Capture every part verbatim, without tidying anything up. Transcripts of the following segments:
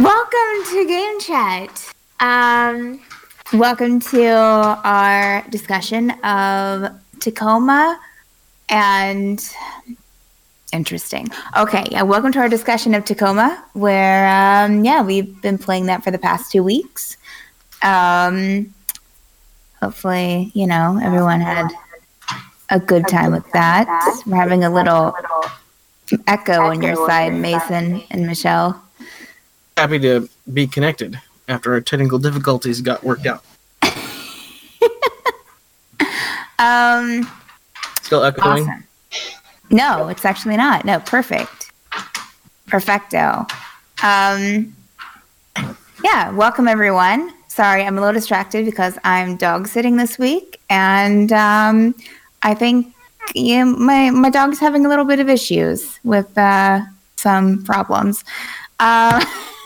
Welcome to Game Chat. Um, welcome to our discussion of Tacoma and interesting. Okay, yeah, welcome to our discussion of Tacoma, where um, yeah, we've been playing that for the past two weeks. Um, hopefully, you know, everyone had a good time with that. We're having a little echo on your side, Mason and Michelle. Happy to be connected after our technical difficulties got worked out. um, Still echoing? Awesome. No, it's actually not. No, perfect. Perfecto. Um, yeah, welcome everyone. Sorry, I'm a little distracted because I'm dog sitting this week, and um, I think yeah, my my dog's having a little bit of issues with uh, some problems. Uh,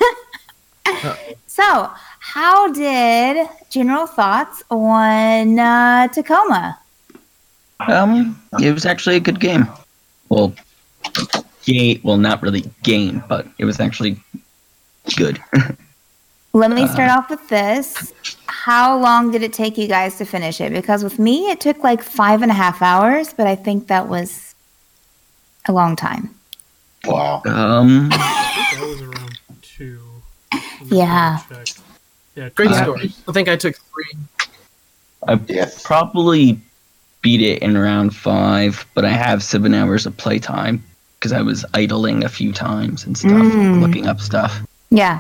so, how did general thoughts on uh, Tacoma? Um, it was actually a good game. Well, game. Well, not really game, but it was actually good. Let me start uh, off with this. How long did it take you guys to finish it? Because with me, it took like five and a half hours, but I think that was a long time. Wow. Um, I think that was around two. Yeah. Yeah. Great Uh, story. I think I took three. I Yes. probably beat it in around five, but I have seven hours of playtime because I was idling a few times and stuff, Mm. looking up stuff. Yeah.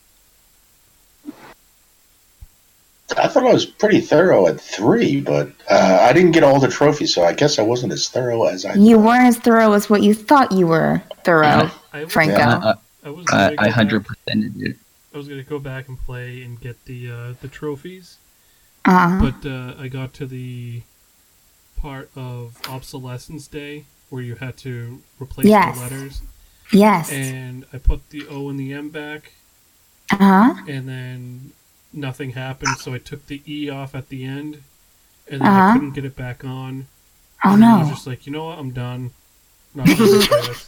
I thought I was pretty thorough at three, but uh, I didn't get all the trophies, so I guess I wasn't as thorough as I You thought. weren't as thorough as what you thought you were thorough, Yeah. I was, Franco. Yeah, uh, I was I, gonna I go one hundred back- percent it. I was gonna go back and play and get the uh, the trophies, Uh-huh. but uh, I got to the part of Obsolescence Day where you had to replace Yes. the letters, Yes. and I put the O and the M back, Uh-huh. and then nothing happened, so I took the E off at the end, and then Uh-huh. I couldn't get it back on. Oh, and then I was no. just like, you know what, I'm done. Not gonna do this.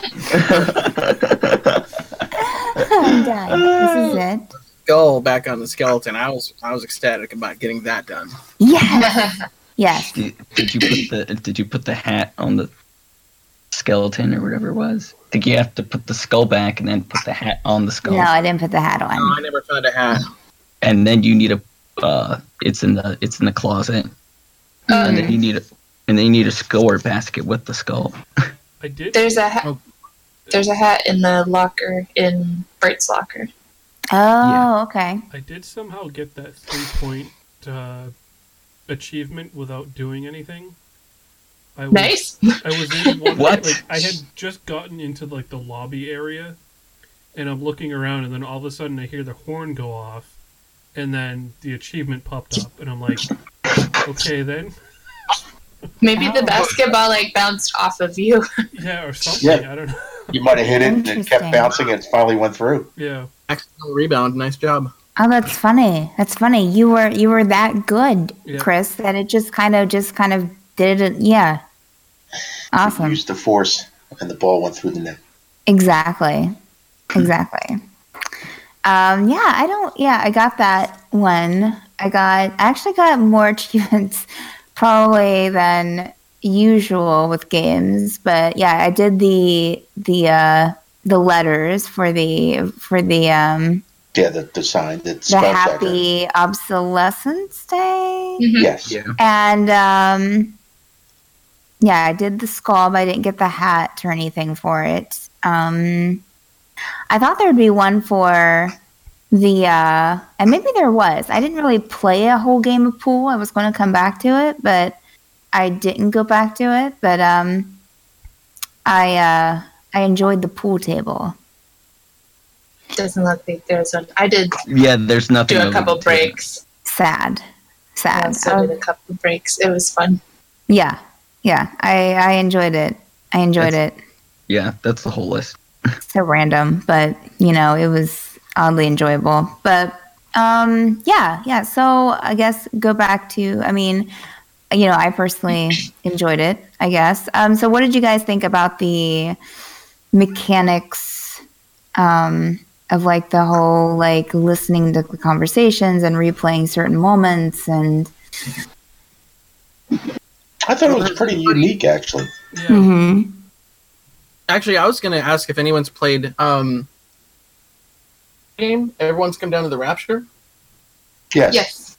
I'm done. This is it. Skull back on the skeleton. I was I was ecstatic about getting that done. Yes. Yes. Did, did you put the Did you put the hat on the skeleton or whatever it was? I think you have to put the skull back and then put the hat on the skull, No, I didn't put the hat No, I on. never found a hat. and then you need a. Uh, it's in the It's in the closet, and then you need a. And then you need a score basket with the skull. I did. There's a ha- Oh. there's a hat in the locker in Bright's locker. Oh, Yeah. okay. I did somehow get that three point uh, achievement without doing anything. I was, Nice. I was in one. What? Like, I had just gotten into like the lobby area, and I'm looking around, and then all of a sudden I hear the horn go off, and then the achievement popped up, and I'm like, okay then, Maybe the Oh. basketball like bounced off of you. yeah, or something. Yeah. I don't know. You might have hit it and it Interesting. kept bouncing and it finally went through. Yeah. Accidental rebound. Nice job. Oh, that's funny. That's funny. You were you were that good, Yeah. Chris, that it just kind of just kind of did it. Yeah. Awesome. Used the force and the ball went through the net. Exactly. Exactly. Um, yeah, I don't, yeah, I got that one. I got, I actually got more achievements probably than usual with games, but yeah, I did the, the, uh, the letters for the, for the, um, Yeah, the, the sign that the spells that. Happy Obsolescence Day. Mhm. Yes. Yeah. And, um, yeah, I did the skull, but I didn't get the hat or anything for it. Um, I thought there would be one for the, uh, and maybe there was. I didn't really play a whole game of pool. I was going to come back to it, but I didn't go back to it. But um, I, uh, I enjoyed the pool table. Doesn't look like there's one. I did Yeah, there's nothing. do a over couple the table. breaks. Sad, I sad. also did a couple breaks. It was fun. Yeah, yeah. I, I enjoyed it. I enjoyed That's- it. Yeah, that's the whole list. So random, but you know, it was oddly enjoyable. But um, yeah, yeah. So I guess go back to. I mean, you know, I personally enjoyed it. I guess. Um, so what did you guys think about the mechanics? Um, of like the whole like listening to the conversations and replaying certain moments and. I thought it was pretty unique, actually. Yeah. Mm-hmm. Actually, I was going to ask if anyone's played um game. Everyone's come down to the Rapture. Yes. Yes.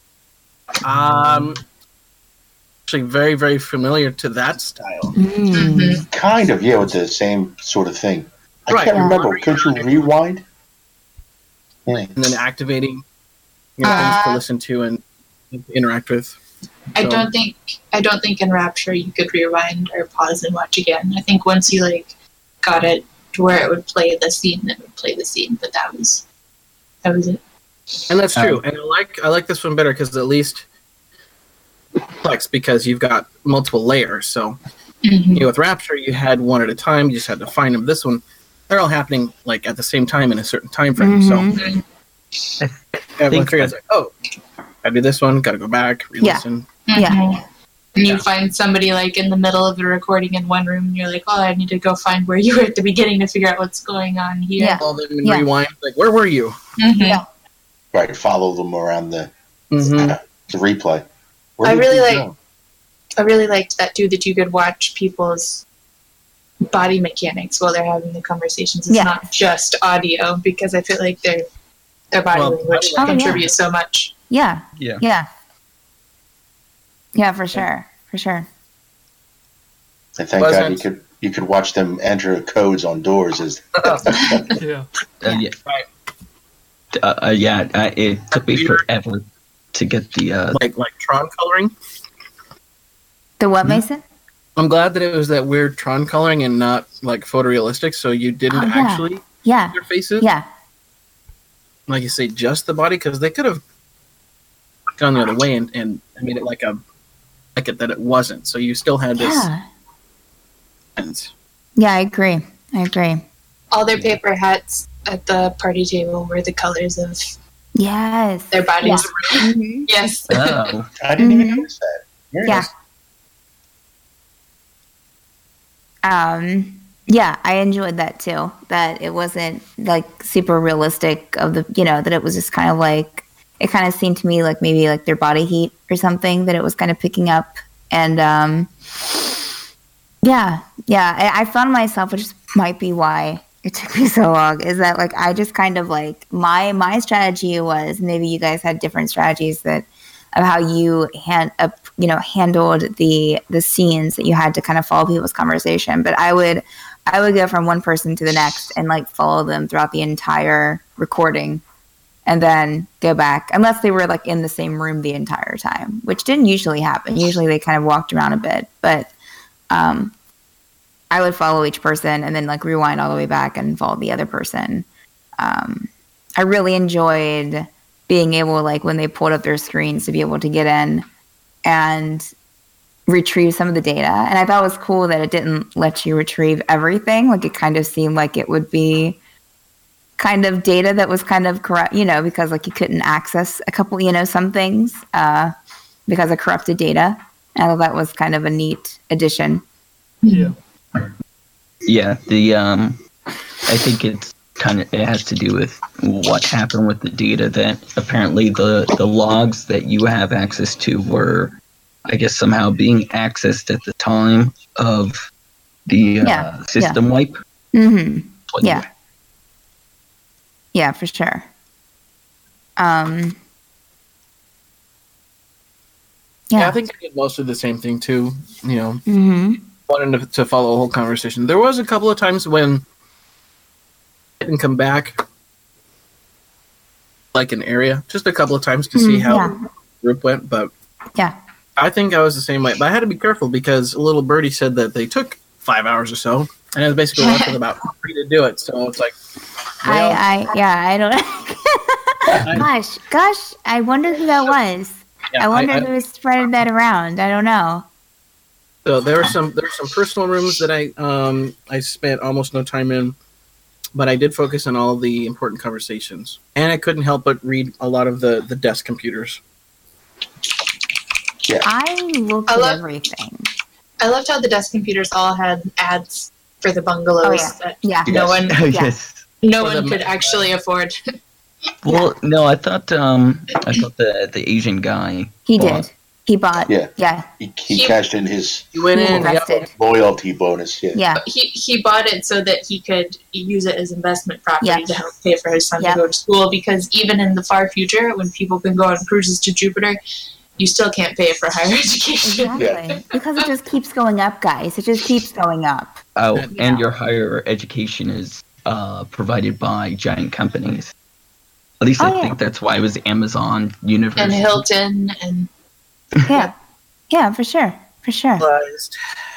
Um, actually, very very familiar to that style. Mm. Kind of, yeah, with the same sort of thing. I Right. can't Yeah. remember. Could you rewind? Yeah. And then activating you know, things to Uh, listen to and interact with. I So- don't think I don't think in Rapture you could rewind or pause and watch again. I think once you like got it to where it would play the scene, it would play the scene. But that was that was it. And that's Um, true. And I like I like this one better because at least complex because you've got multiple layers. So Mhm. you know, with Rapture, you had one at a time. You just had to find them. This one, they're all happening like at the same time in a certain time frame. Mhm. So everyone think- figures like, oh, I do this one. Got to go back, re-listen. Yeah. Mhm. And you Yeah. find somebody like in the middle of the recording in one room, and you're like, "Oh, I need to go find where you were at the beginning to figure out what's going on here." Yeah. All them and Yeah. rewind. Like, where were you? Mhm. Yeah. Right, follow them around the, Mm-hmm. uh, the replay. Where I did really you like- go? I really liked that too. That you could watch people's body mechanics while they're having the conversations. It's Yeah. not just audio because I feel like their their body Well, language oh, yeah. contributes so much. Yeah. Yeah. Yeah. Yeah, for sure. For sure. And thank God Wasn't- you could you could watch them enter codes on doors. As Yeah. Uh, yeah. Right. Uh, uh, yeah. Uh, it took me Weird. forever to get the. Uh, Like like Tron coloring. The what, Mhm. Mason? I'm glad that it was that weird Tron coloring and not like photorealistic. So you didn't Oh, yeah. actually Yeah. see their faces. Yeah. Like you say, just the body because they could have gone the other way and, and made it like a like it that it wasn't. So you still had this. Yeah. sense. Yeah, I agree. I agree. All their paper hats at the party table were the colors of Yes. their bodies. Mhm. Yes. oh. I didn't Mhm. even notice that. Very Yeah. nice. Um yeah, I enjoyed that too. That it wasn't like super realistic of the you know, that it was just kind of like it kind of seemed to me like maybe like their body heat or something that it was kind of picking up. And um yeah, yeah. I, I found myself, which might be why it took me so long, is that like I just kind of like my my strategy was maybe you guys had different strategies that of how you hand up you know handled the the scenes that you had to kind of follow people's conversation. But I would I would go from one person to the next and like follow them throughout the entire recording, and then go back unless they were like in the same room the entire time, which didn't usually happen. Usually they kind of walked around a bit, but. Um, I would follow each person and then like rewind all the way back and follow the other person. Um, I really enjoyed being able, like when they pulled up their screens, to be able to get in and retrieve some of the data. And I thought it was cool that it didn't let you retrieve everything. Like it kind of seemed like it would be kind of data that was kind of corrupt, you know, because like you couldn't access a couple, you know, some things uh, because of corrupted data. And I thought that was kind of a neat addition. Yeah. Yeah, the um, I think it's kind of it has to do with what happened with the data that apparently the the logs that you have access to were, I guess, somehow being accessed at the time of the uh, Yeah, system wipe. Mm-hmm. But Yeah. Yeah, for sure. Um, Yeah. yeah. I think I did mostly the same thing too. You know, Mm-hmm. wanted to, to follow a whole conversation. There was a couple of times when I didn't come back, like an area, just a couple of times to see Mm, how yeah. the group went. But Yeah. I think I was the same way. But I had to be careful because a little birdie said that they took five hours or so, and I was basically left with about three to do it. So it's like, well, I, I, yeah, I don't. gosh, gosh, I wonder who that was. yeah, I wonder I- I- who spread that around. I don't know. So there were some there were some personal rooms that I um I spent almost no time in, but I did focus on all the important conversations, and I couldn't help but read a lot of the the desk computers. I looked I at love- everything. I loved how the desk computers all had ads for the bungalows Oh, yeah. that Yeah. no one Oh, Yeah. yes. No Or the one could ma- actually afford. Well, no, I thought um, I thought the the Asian guy. He bought- did. He bought. Yeah. Yeah. He, he He- cashed in his You went He in. Yep. invested. loyalty bonus. Yeah. Yeah. He he bought it so that he could use it as investment property Yeah. to help pay for his son Yeah. to go to school. Because even in the far future, when people can go on cruises to Jupiter, you still can't pay for higher education. Exactly. Because it just keeps going up, guys. It just keeps going up. Oh, Yeah. and your higher education is uh, provided by giant companies. At least Oh, I yeah. think that's why it was Amazon University. And Hilton and Yeah. Yeah, for sure. For sure. Realized.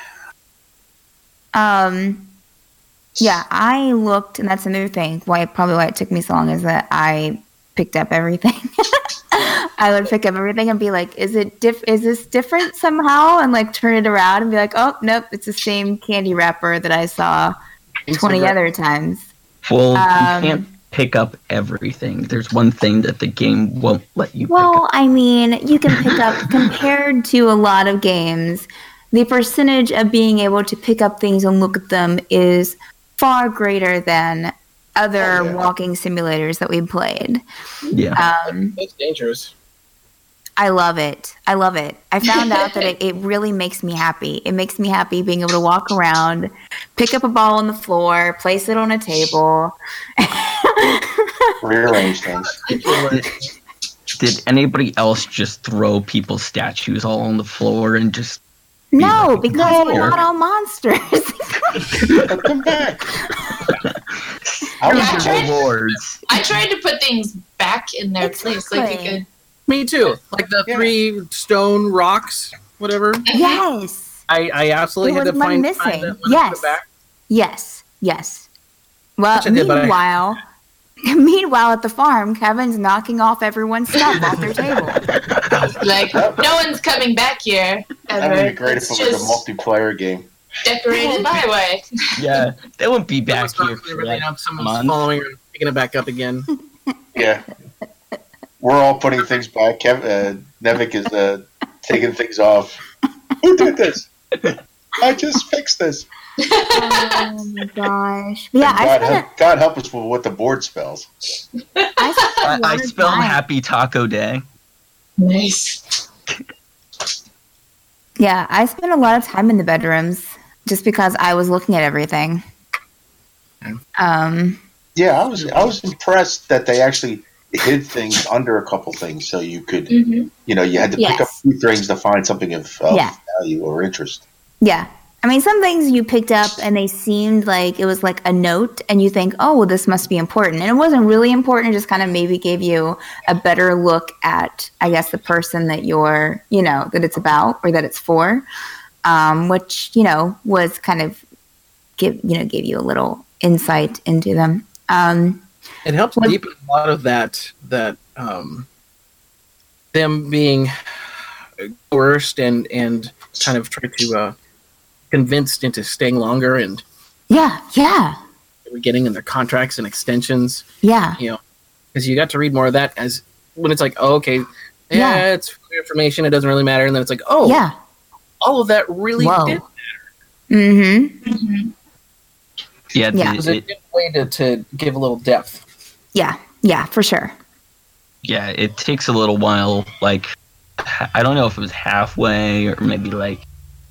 Um, yeah, I looked, and that's another thing. Why probably why it took me so long is that I picked up everything. I would pick up everything and be like, "Is it diff? Is this different somehow?" And like turn it around and be like, "Oh, nope, it's the same candy wrapper that I saw twenty Instagram. other times." Well, Um, you can't pick up everything. There's one thing that the game won't let you pick Well, up. I mean, you can pick up compared to a lot of games, the percentage of being able to pick up things and look at them is far greater than other Oh, yeah. walking simulators that we've played. Yeah. Um, That's dangerous. I love it. I love it. I found out that it, it really makes me happy. It makes me happy being able to walk around, pick up a ball on the floor, place it on a table. Rearrange things. Did anybody else just throw people's statues all on the floor and just No, like, because we're no. not all monsters. Come back. I was Yeah, I just- tried- rewards? I tried to put things back in their place. Like you Exactly. could. Me too. Like the Yeah. three stone rocks, whatever. Yes. I, I absolutely There had to was one find, missing. find that one and put Yes. it back. Yes. Yes. Well, Which I did, but I- meanwhile, meanwhile at the farm, Kevin's knocking off everyone's stuff off their table. Like no one's coming back here That ever. would be great It's if it was a just multiplayer game. decorated byway. Yeah, they wouldn't be back Someone's here not for really like up, someone's months. following her and picking it back up again. Yeah. We're all putting things back. Kev, uh, Nevik is uh, taking things off. Who did this? I just fixed this. Oh my gosh! But yeah, And I God, spent. help, God help us with what the board spells. A, I spent I, a lot I of spell time- Happy Taco Day. Nice. Yeah, I spent a lot of time in the bedrooms just because I was looking at everything. Um. Yeah, I was I was impressed that they actually hid things under a couple things, so you could, hmm you know, you had to pick up Yes. a few things to find something of, of Yeah. value or interest. Yeah. I mean, some things you picked up and they seemed like it was like a note, and you think, oh, well, this must be important. And it wasn't really important. It just kind of maybe gave you a better look at, I guess, the person that you're, you know, that it's about or that it's for, um, which, you know, was kind of give, you know, gave you a little insight into them. Um, It helps What- deepen a lot of that that um, them being coerced and and kind of try to uh, convinced into staying longer and yeah. Yeah. getting in their contracts and extensions. Yeah. You know, because you got to read more of that as when it's like, oh, okay, yeah, Yeah. it's information. It doesn't really matter, and then it's like, oh, Yeah. all of that really Whoa. did. Mm-hmm. hmm Yeah, the- Yeah. It was a it- good way to, to give a little depth. Yeah. Yeah, for sure. yeah, it takes a little while. Like, I don't know if it was halfway or maybe like,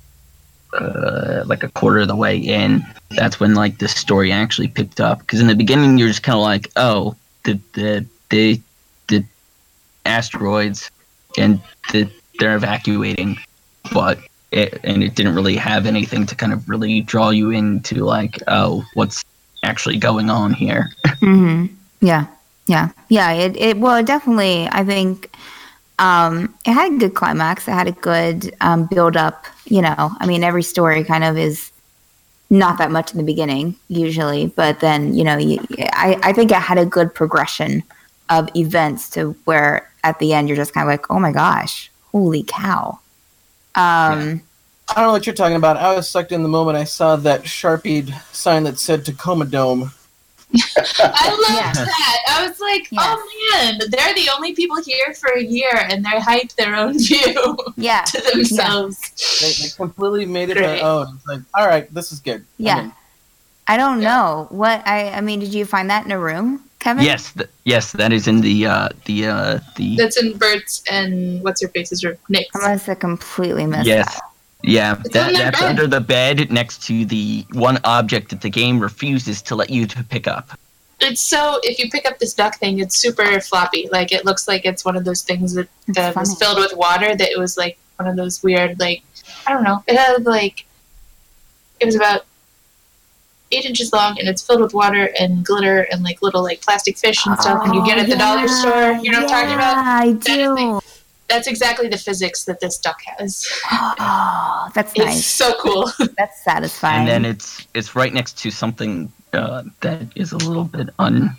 uh, like a quarter of the way in. That's when like the story actually picked up. Because in the beginning, you're just kind of like, oh, the the the the asteroids, and the, they're evacuating, but it, and it didn't really have anything to kind of really draw you into like, oh, what's actually going on here. Hmm. Yeah, yeah, yeah. It, it well, it definitely. I think um, it had a good climax. It had a good um, build up. You know, I mean, every story kind of is not that much in the beginning usually, but then you know, you, I I think it had a good progression of events to where at the end you're just kind of like, oh my gosh, holy cow. Um, I don't know what you're talking about. I was sucked in the moment I saw that Sharpied sign that said Tacoma Dome. I love Yes. that. I was like, Yes. oh man, they're the only people here for a year, and they hyped their own view yeah, to themselves. They, they completely made it Great. their own. It's like, all right, this is good. I'm Yeah. in. I don't know what I. I mean, did you find that in a room, Kevin? Yes, th- yes, that is in the uh, the uh, the. That's in Bert's and what's her face's room? Nick's. I must have completely missed Yes, that. yeah, It's that on their that's bed. under the bed next to the one object that the game refuses to let you to pick up. It's so, if you pick up this duck thing, it's super floppy. Like, it looks like it's one of those things that, It's that was funny. filled with water, that it was like one of those weird, like, I don't know. It had like, it was about eight inches long, and it's filled with water and glitter and like little like plastic fish and stuff, and you get it at the dollar store. You know what I'm talking about? Yeah, I That is do. That's exactly the physics that this duck has. Oh, that's It's nice. so cool. That's satisfying. And then it's it's right next to something uh, that is a little bit un.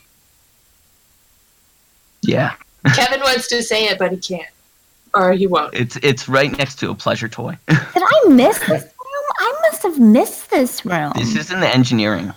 Yeah, Kevin wants to say it, but he can't. Or he won't. it's it's right next to a pleasure toy. Did I miss this room? I must have missed this room. This is in the engineering.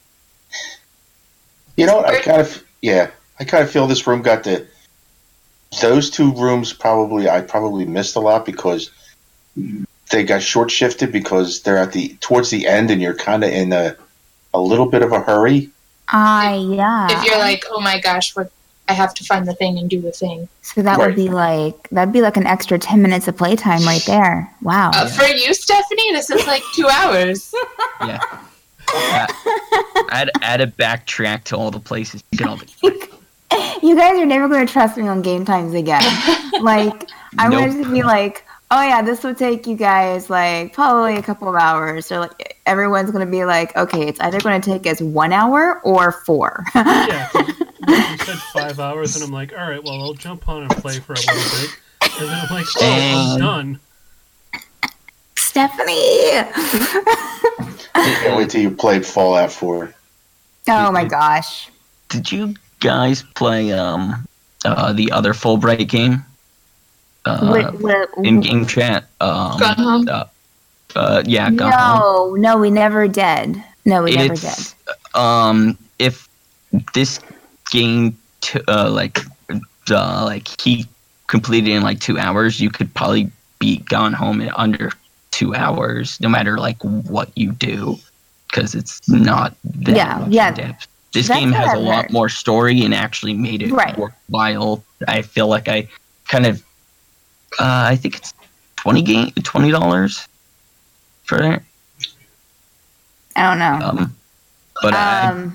You know what? I kind of yeah. I kind of feel this room got the. Those two rooms probably I probably missed a lot because they got short shifted because they're at the towards the end and you're kind of in a a little bit of a hurry. Ah, yeah. If you're like, oh my gosh, what I have to find the thing and do the thing. so that Right. would be like that'd be like an extra ten minutes of playtime right there. Wow. Uh, for you, Stephanie, this is like two hours. Yeah. Uh, I'd add a backtrack to all the places you get all the. You guys are never going to trust me on game times again. Like, I'm Nope. going to be like, oh yeah, this would take you guys like probably a couple of hours. Or like, everyone's going to be like, okay, it's either going to take us one hour or four. Yeah, 'cause you said five hours, and I'm like, all right, well, I'll jump on and play for a little bit, and then I'm like, oh, I'm Um, done. Stephanie. Can't wait till you played Fallout four. Oh my gosh. Did you guys play um uh the other Fulbright game? Uh, What- what- in game chat. Um, Gone Home? Uh, uh, yeah, Gone Home. No, no, we never did. No, we never did. It's um if this game t- uh like uh like he completed in like two hours, you could probably be Gone Home in under two hours, no matter like what you do, because it's not that Yeah, much yeah. in depth. This That's game what has a I've lot heard. more story and actually made it Right. worthwhile. I feel like I kind of uh I think it's twenty game twenty dollars for it. I don't know. Um but I Um,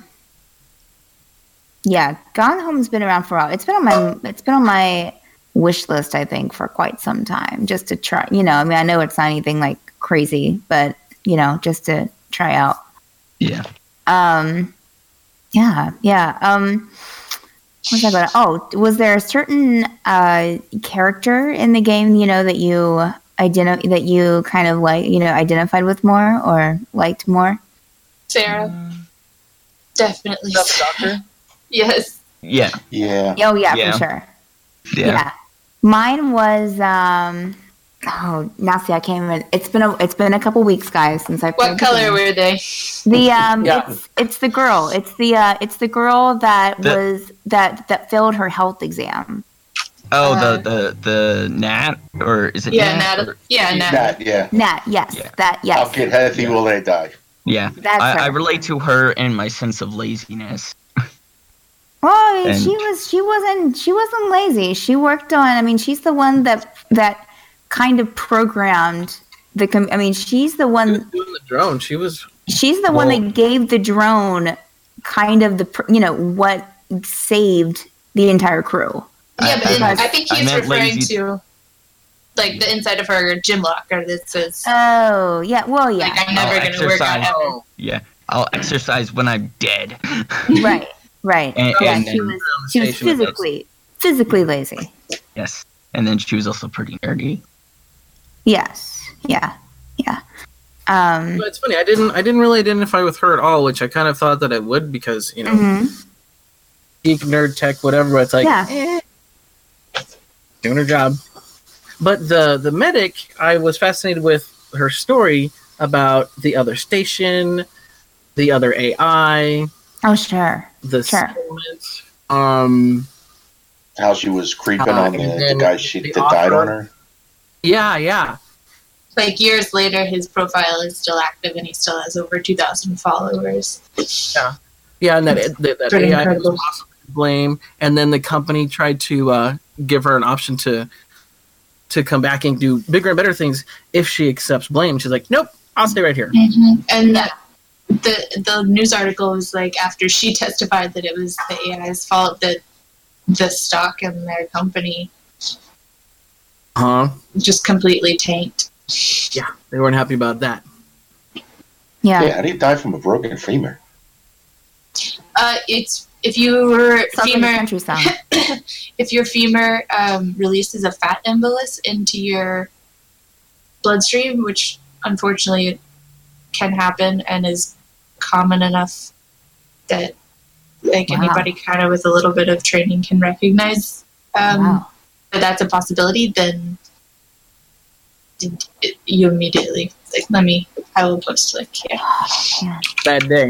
yeah, Gone Home's been around for a while. It's been on my it's been on my wish list, I think, for quite some time, just to try. You know, I mean, I know it's not anything like crazy, but you know, just to try out. yeah. Um, yeah, yeah. Um, what was I going? Oh, was there a certain uh character in the game, you know, that you identi- that you kind of like, you know, identified with more or liked more? Sarah. Definitely. Stuff doctor? Yes. Yeah. Yeah. Oh yeah, Yeah. for sure. Yeah. Yeah. Mine was um oh now see I can't even it's been a it's been a couple weeks, guys, since I played What the color game. were they? The um Yeah. it's it's the girl. It's the uh it's the girl that The- was that that failed her health exam. Oh, Uh, the the the gnat, or is it Yeah, gnat? Nat. or- Yeah, Nat. That, yeah. Nat, yes. Yeah. That yes. I'll get healthy will they die. yeah, That's I, her. I relate to her and my sense of laziness. Well, And- she was she wasn't she wasn't lazy. She worked on I mean, she's the one that that kind of programmed the com- I mean, she's the She one was doing the drone. She was she's the one Well- that gave the drone kind of the pr- you know what saved the entire crew. Yeah, but I- in, I I, meant- think I he's meant referring lazy- to like the inside of her gym locker that says Oh yeah, well yeah, like I'm never I'll gonna work out exercise. ever. Yeah, I'll exercise when I'm dead. right, right. And, yeah, and she then- was she was physically physically lazy. yes, and then she was also pretty nerdy. Yes, yeah, yeah. Um, But it's funny. I didn't. I didn't really identify with her at all, which I kind of thought that I would because you know, mhm. geek, nerd, tech, whatever. It's like Yeah. eh, doing her job. But the the medic, I was fascinated with her story about the other station, the other A I, Oh sure. the Sure. settlement. Um. How she was creeping Uh, on the, and the then guy she the that died offer- on her. Yeah, yeah. like years later, his profile is still active and he still has over two thousand followers. Yeah, yeah, and that that, that Pretty A I incredible. was possibly to blame, and then the company tried to uh, give her an option to to come back and do bigger and better things if she accepts blame. She's like, nope, I'll stay right here. Mm-hmm. And that, the the news article was like after she testified that it was the A I's fault that the stock in their company Huh? just completely tanked. Yeah, they weren't happy about that. Yeah. Yeah, how do you die from a broken femur? Uh, it's if your Sounds like a femur country song. if your femur um, releases a fat embolus into your bloodstream, which unfortunately can happen and is common enough that like Wow. anybody kind of with a little bit of training can recognize um, Wow. that that's a possibility, then it, it, you immediately like let me I will post like yeah. Yeah. Bad day.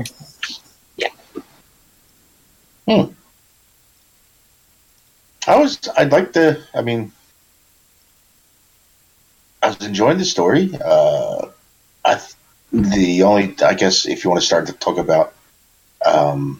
I was, I'd like to, I mean, I was enjoying the story. Uh, I, the only, I guess, if you want to start to talk about, um,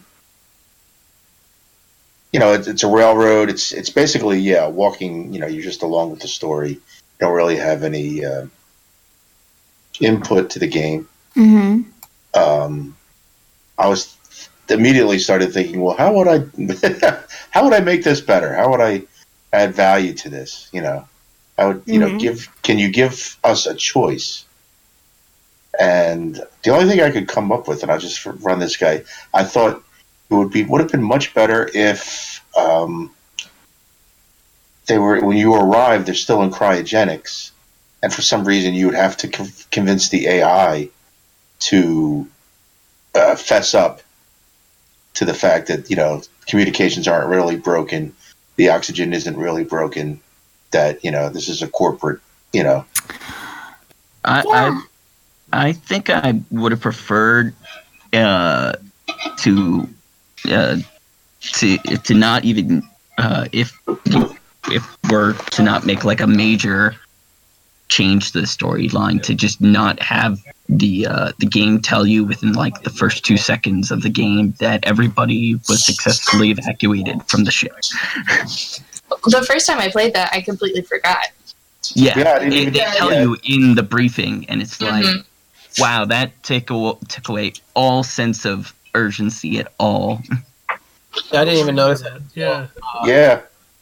you know, it, it's a railroad. It's, it's basically, yeah, walking, you know, you're just along with the story. You don't really have any uh, input to the game. Mm-hmm. Um, I was immediately started thinking, well, how would I, how would I make this better? How would I add value to this? You know, I would, you know, Mhm. give, can you give us a choice? And the only thing I could come up with, and I'll just run this guy, I thought it would be, would have been much better if, um, they were, when you arrive, they're still in cryogenics. And for some reason you would have to con- convince the A I to uh, fess up to the fact that, you know, communications aren't really broken, the oxygen isn't really broken, that, you know, this is a corporate, you know. I, Yeah. I I think I would have preferred uh, to uh, to to not even uh, if if we're to not make like a major change to the storyline, to just not have the uh, the game tell you within like the first two seconds of the game that everybody was successfully evacuated from the ship. The first time I played that, I completely forgot. Yeah, Yeah, I didn't they, even- they tell yeah. you in the briefing, and it's like, Mhm. wow, that took, aw- took away all sense of urgency at all. I didn't even notice that. Yeah. Yeah.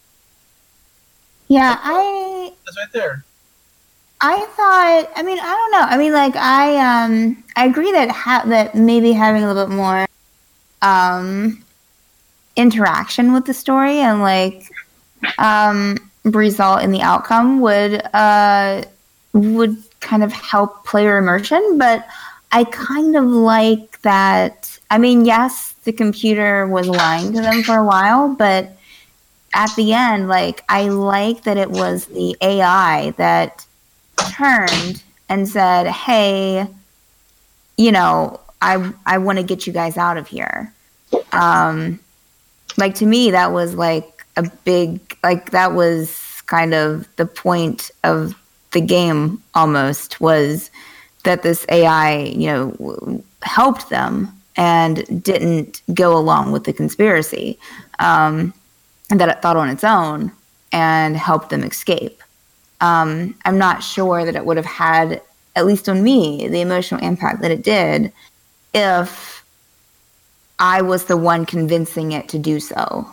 Yeah, I That's right there. I thought. I mean, I don't know. I mean, like I um I agree that ha- that maybe having a little bit more um interaction with the story and like um result in the outcome would uh would kind of help player immersion. But I kind of like that. I mean, yes, the computer was lying to them for a while, but at the end, like I like that it was the A I that turned and said, "Hey, you know, I I want to get you guys out of here." Um, like to me, that was like a big, like that was kind of the point of the game. Almost was that this A I, you know, w- helped them and didn't go along with the conspiracy, um, and that it thought on its own and helped them escape. Um, I'm not sure that it would have had, at least on me, the emotional impact that it did if I was the one convincing it to do so.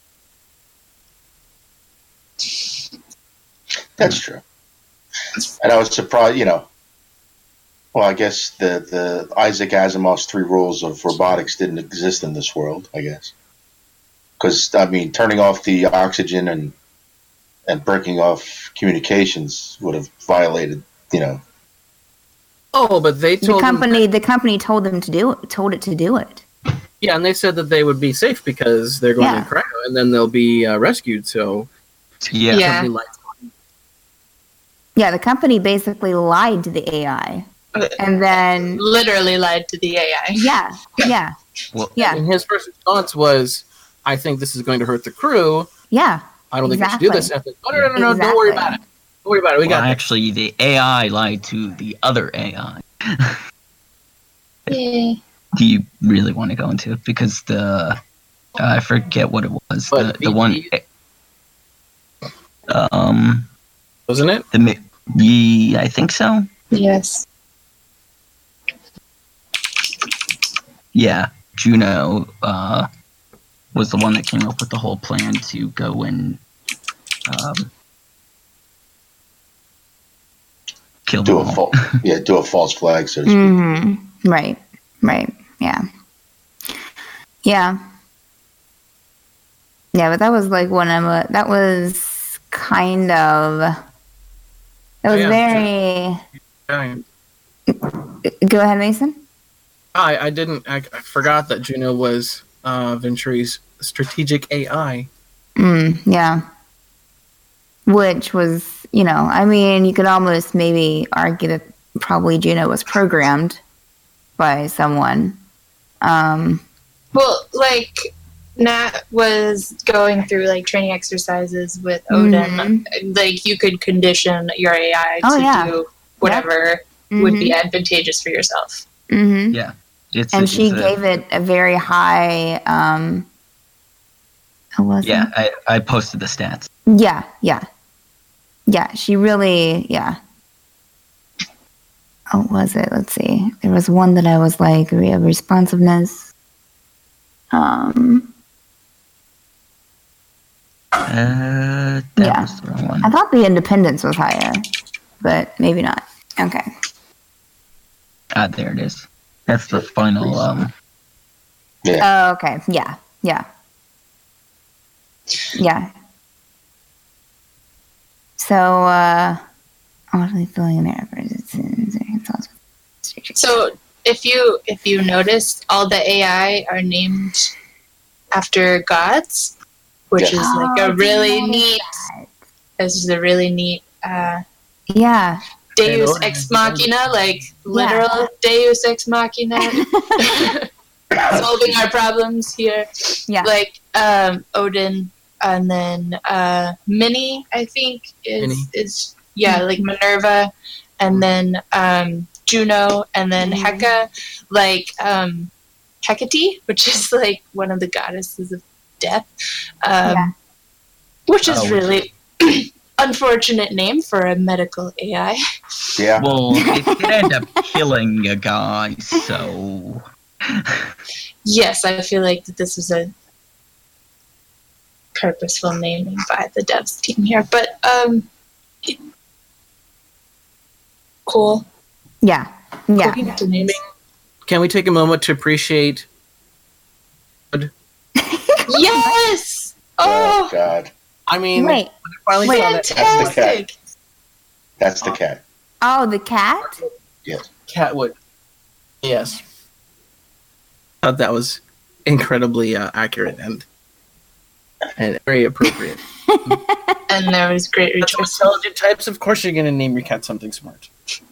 That's true. And I was surprised, you know. Well, I guess the, the Isaac Asimov's three rules of robotics didn't exist in this world, I guess. Because, I mean, turning off the oxygen and and breaking off communications would have violated, you know. Oh, but they The told them, company, the company told them to do it, told it to do it. yeah, and they said that they would be safe because they're going Yeah. to cryo and then they'll be uh, rescued. So Yeah. Yeah. company lied. Yeah, the company basically lied to the A I, and then Literally lied to the A I. yeah, yeah, Well, yeah, And his first response was, "I think this is going to hurt the crew. yeah. I don't think we should do this." And I think, "Oh, no, no, no, no, don't worry about it." Don't worry about it. We Well, got this. actually, the A I lied to the other A I. Yeah. Do you really want to go into it? Because the uh, I forget what it was. The, What, the one, um, wasn't it? the mi- ye, I think so. Yes. Yeah, Juno uh, was the one that came up with the whole plan to go and um, kill Do them a all. fa- yeah, do a false flag, so to speak. Mm-hmm. Right. Right. Yeah. Yeah. Yeah, but that was like one of the, that was kind of that was yeah, very. Yeah. Go ahead, Mason. I, I didn't. I, I forgot that Juno was uh, Venturi's strategic A I. Mm, yeah. Which was, you know, I mean, you could almost maybe argue that probably Juno was programmed by someone. Um, Well, like Nat was going through like training exercises with Odin. Mhm. Like you could condition your A I Oh, to yeah. do whatever mhm, would be advantageous for yourself. mhm. Yeah, it's And it's she a- gave it a very high. Um, how was Yeah, it? I, I posted the stats. Yeah, yeah, yeah. She really, yeah. Oh, was it? Let's see. There was one that I was like, we have responsiveness. Um, Uh, that Yeah. was the wrong one. I thought the independence was higher, but maybe not. Okay. Ah, there it is. That's the final. Um, Oh, okay. Yeah, yeah, yeah. So, uh, honestly, filling in their efforts. So if you if you notice, all the A I are named after gods, which Yeah. is like Oh, I a didn't really notice neat. This is a really neat uh, Yeah. Deus Odin ex is- machina, like literal Deus ex machina, solving our problems here. Yeah. Like um, Odin, and then uh, Minnie, I think is Minnie. is yeah, like Minerva, and then um, Juno, and then Mhm. Heka, like um, Hecate, which is like one of the goddesses of death, um, Yeah. which is Oh, which- really unfortunate name for a medical A I. Yeah. well, it did end up killing a guy, so Yes, I feel like that this was a purposeful naming by the devs team here, but um, cool. Yeah. Yeah. Cool to names. Can we take a moment to appreciate? Yes. Oh Oh, God, I mean, Wait. I finally Wait. saw that fantastic! that's the cat. Oh, the cat? cat would. Yes. Thought that was incredibly uh, accurate and and very appropriate. And there was great That's what rejoicing. intelligent types. Of course, you're going to name your cat something smart.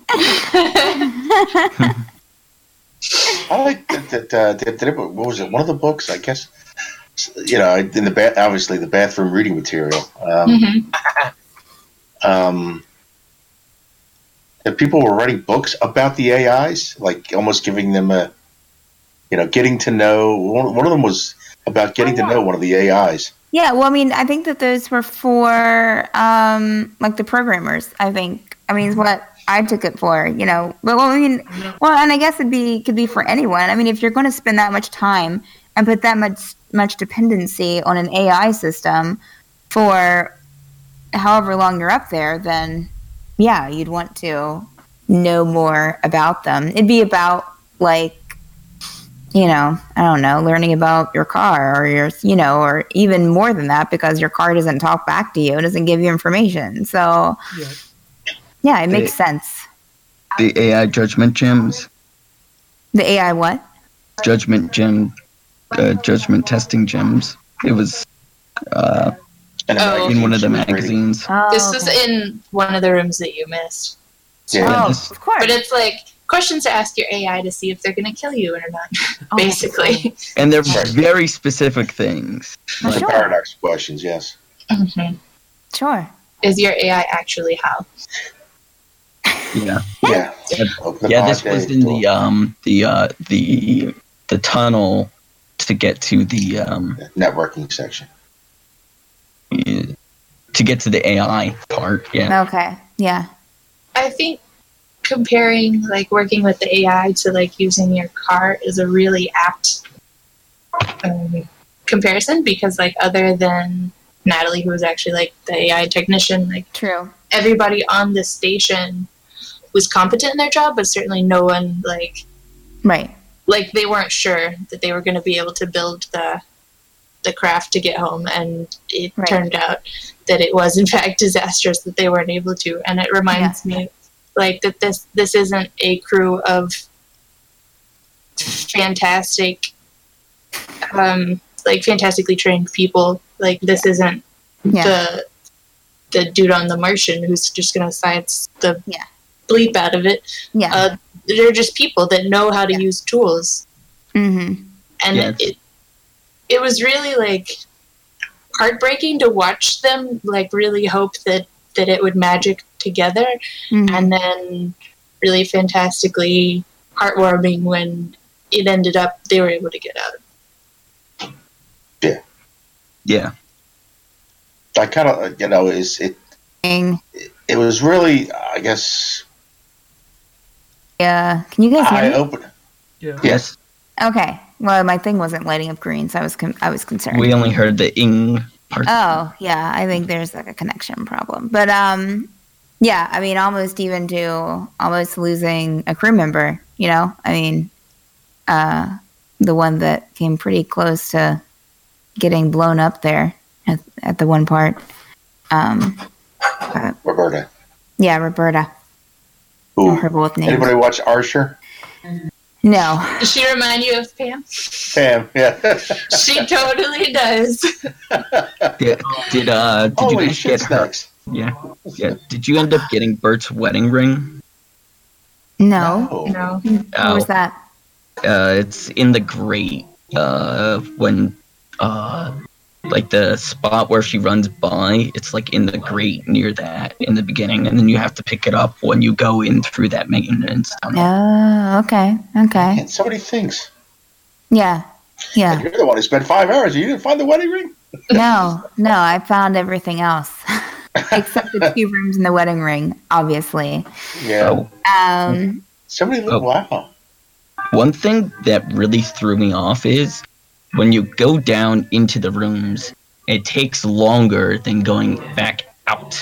I like that. that uh, did, did it, what was it? One of the books, I guess. You know, in the ba- obviously the bathroom reading material. Um, Mhm. um, that people were writing books about the A Is, like almost giving them a, you know, getting to know. One, one of them was about getting to know one of the A Is. Yeah, well, I mean, I think that those were for um, like the programmers. I think. I mean, is what I took it for. You know, but well, I mean, well, and I guess it'd be could be for anyone. I mean, if you're going to spend that much time and put that much much dependency on an A I system for however long you're up there, then yeah, you'd want to know more about them. It'd be about like, you know, I don't know, learning about your car or your, you know, or even more than that, because your car doesn't talk back to you, it doesn't give you information. So Yeah. yeah, it makes It- sense. the A I judgment gems, The A I what? judgment gem, uh, judgment testing gems. It was uh, And a Oh. magazine in one of she the was reading. magazines. Oh, This was okay. in one of the rooms that you missed. Yeah. Oh, this- of course. But it's like questions to ask your A I to see if they're going to kill you or not, Oh, basically. And they're very specific things. For Like, sure. Paradox questions, yes. Mhm. Sure. is your A I actually Hal? Yeah. Yeah. Yeah, Open the yeah, pod this was bay in door. the um the uh the the tunnel to get to the um networking section. to get to the A I part. Yeah. Okay. Yeah. I think comparing like working with the A I to like using your car is a really apt um, comparison because like other than Natalie, who was actually like the A I technician, like True. everybody on the station was competent in their job, but certainly no one like Right. like they weren't sure that they were going to be able to build the the craft to get home, and it Right. turned out that it was in fact disastrous that they weren't able to. And it reminds Yeah. me like that this this isn't a crew of fantastic um like fantastically trained people. Like this isn't Yeah. the the dude on the Martian who's just going to science the Yeah. bleep out of it. Yeah. Uh, they're just people that know how to Yeah. use tools, Mm-hmm. and Yeah. it it was really like heartbreaking to watch them like really hope that that it would magic together, Mm-hmm. and then really fantastically heartwarming when it ended up they were able to get out. Yeah. I kind of, you know, is it? Thing. It was really, I guess, Yeah. Can you guys hear eye me? opener. Yeah. Yes. Okay. Well, my thing wasn't lighting up green, so I was con- I was concerned. We only heard the ing part. Oh, yeah. I think there's like a connection problem. But um yeah, I mean almost even to almost losing a crew member, you know? I mean uh the one that came pretty close to getting blown up there at, at the one part. Um uh, Roberta. yeah, Roberta. Who? Her both names. Anybody watch Archer? No. Does she remind you of Pam? Pam. Yeah. She totally does. Did, did uh did Holy you guys shit get her? snacks. Yeah. Yeah. Did you end up getting Bert's wedding ring? No. No. What was that? Uh, it's in the grate. Uh, when uh, like the spot where she runs by, it's like in the grate near that in the beginning, and then you have to pick it up when you go in through that maintenance tunnel. Oh, okay. Okay. Man, so many things. Yeah. Yeah. You're the one who spent five hours. You didn't find the wedding ring? No, no, I found everything else. Except the two rooms and the wedding ring, obviously. Yeah. Oh, Um, So many little, Oh. wow. one thing that really threw me off is when you go down into the rooms, it takes longer than going back out.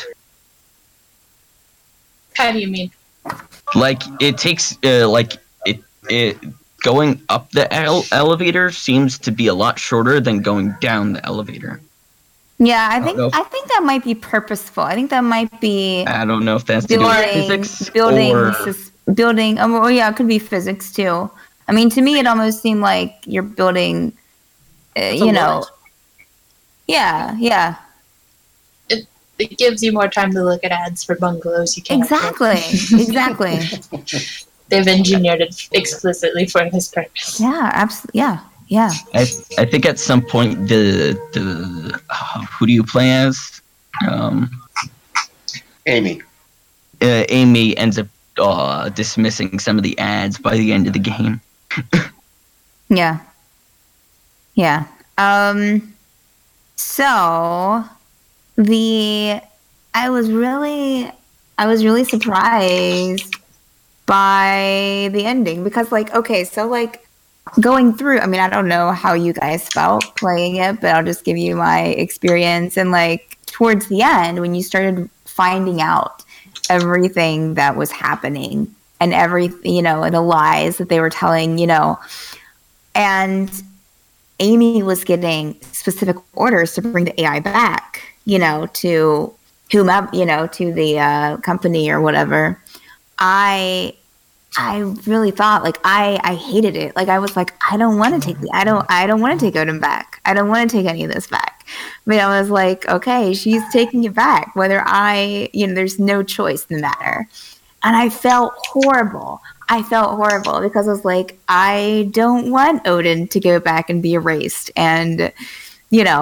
How do you mean? Like it takes uh, like it it going up the ele- elevator seems to be a lot shorter than going down the elevator. yeah, I don't think know if- I think that might be purposeful. I think that might be I don't know if that's to do with building physics building or sys- building. Um, well, yeah, it could be physics too. I mean, to me, it almost seemed like you're building. Uh, It's a you know. lot. Yeah. Yeah. It gives you more time to look at ads for bungalows you can't afford. Exactly. Exactly. They've engineered it explicitly for this purpose. Yeah. Absolutely. Yeah. Yeah. I I think at some point the the uh, who do you play as? Um, Amy. uh, Amy ends up uh, dismissing some of the ads by the end of the game. Yeah. Yeah. Um so the I was really I was really surprised by the ending because like okay, so like going through, I mean, I don't know how you guys felt playing it, but I'll just give you my experience and like towards the end when you started finding out everything that was happening and every, you know, the lies that they were telling, you know, and Amy was getting specific orders to bring the A I back, you know, to whomever, you know, to the uh, company or whatever. I, I really thought like I, I hated it. Like I was like, I don't want to take the, I don't, I don't want to take Odin back. I don't want to take any of this back. But I was like, okay, she's taking it back. Whether I, you know, there's no choice in the matter. And I felt horrible. I felt horrible because I was like, I don't want Odin to go back and be erased. And, you know,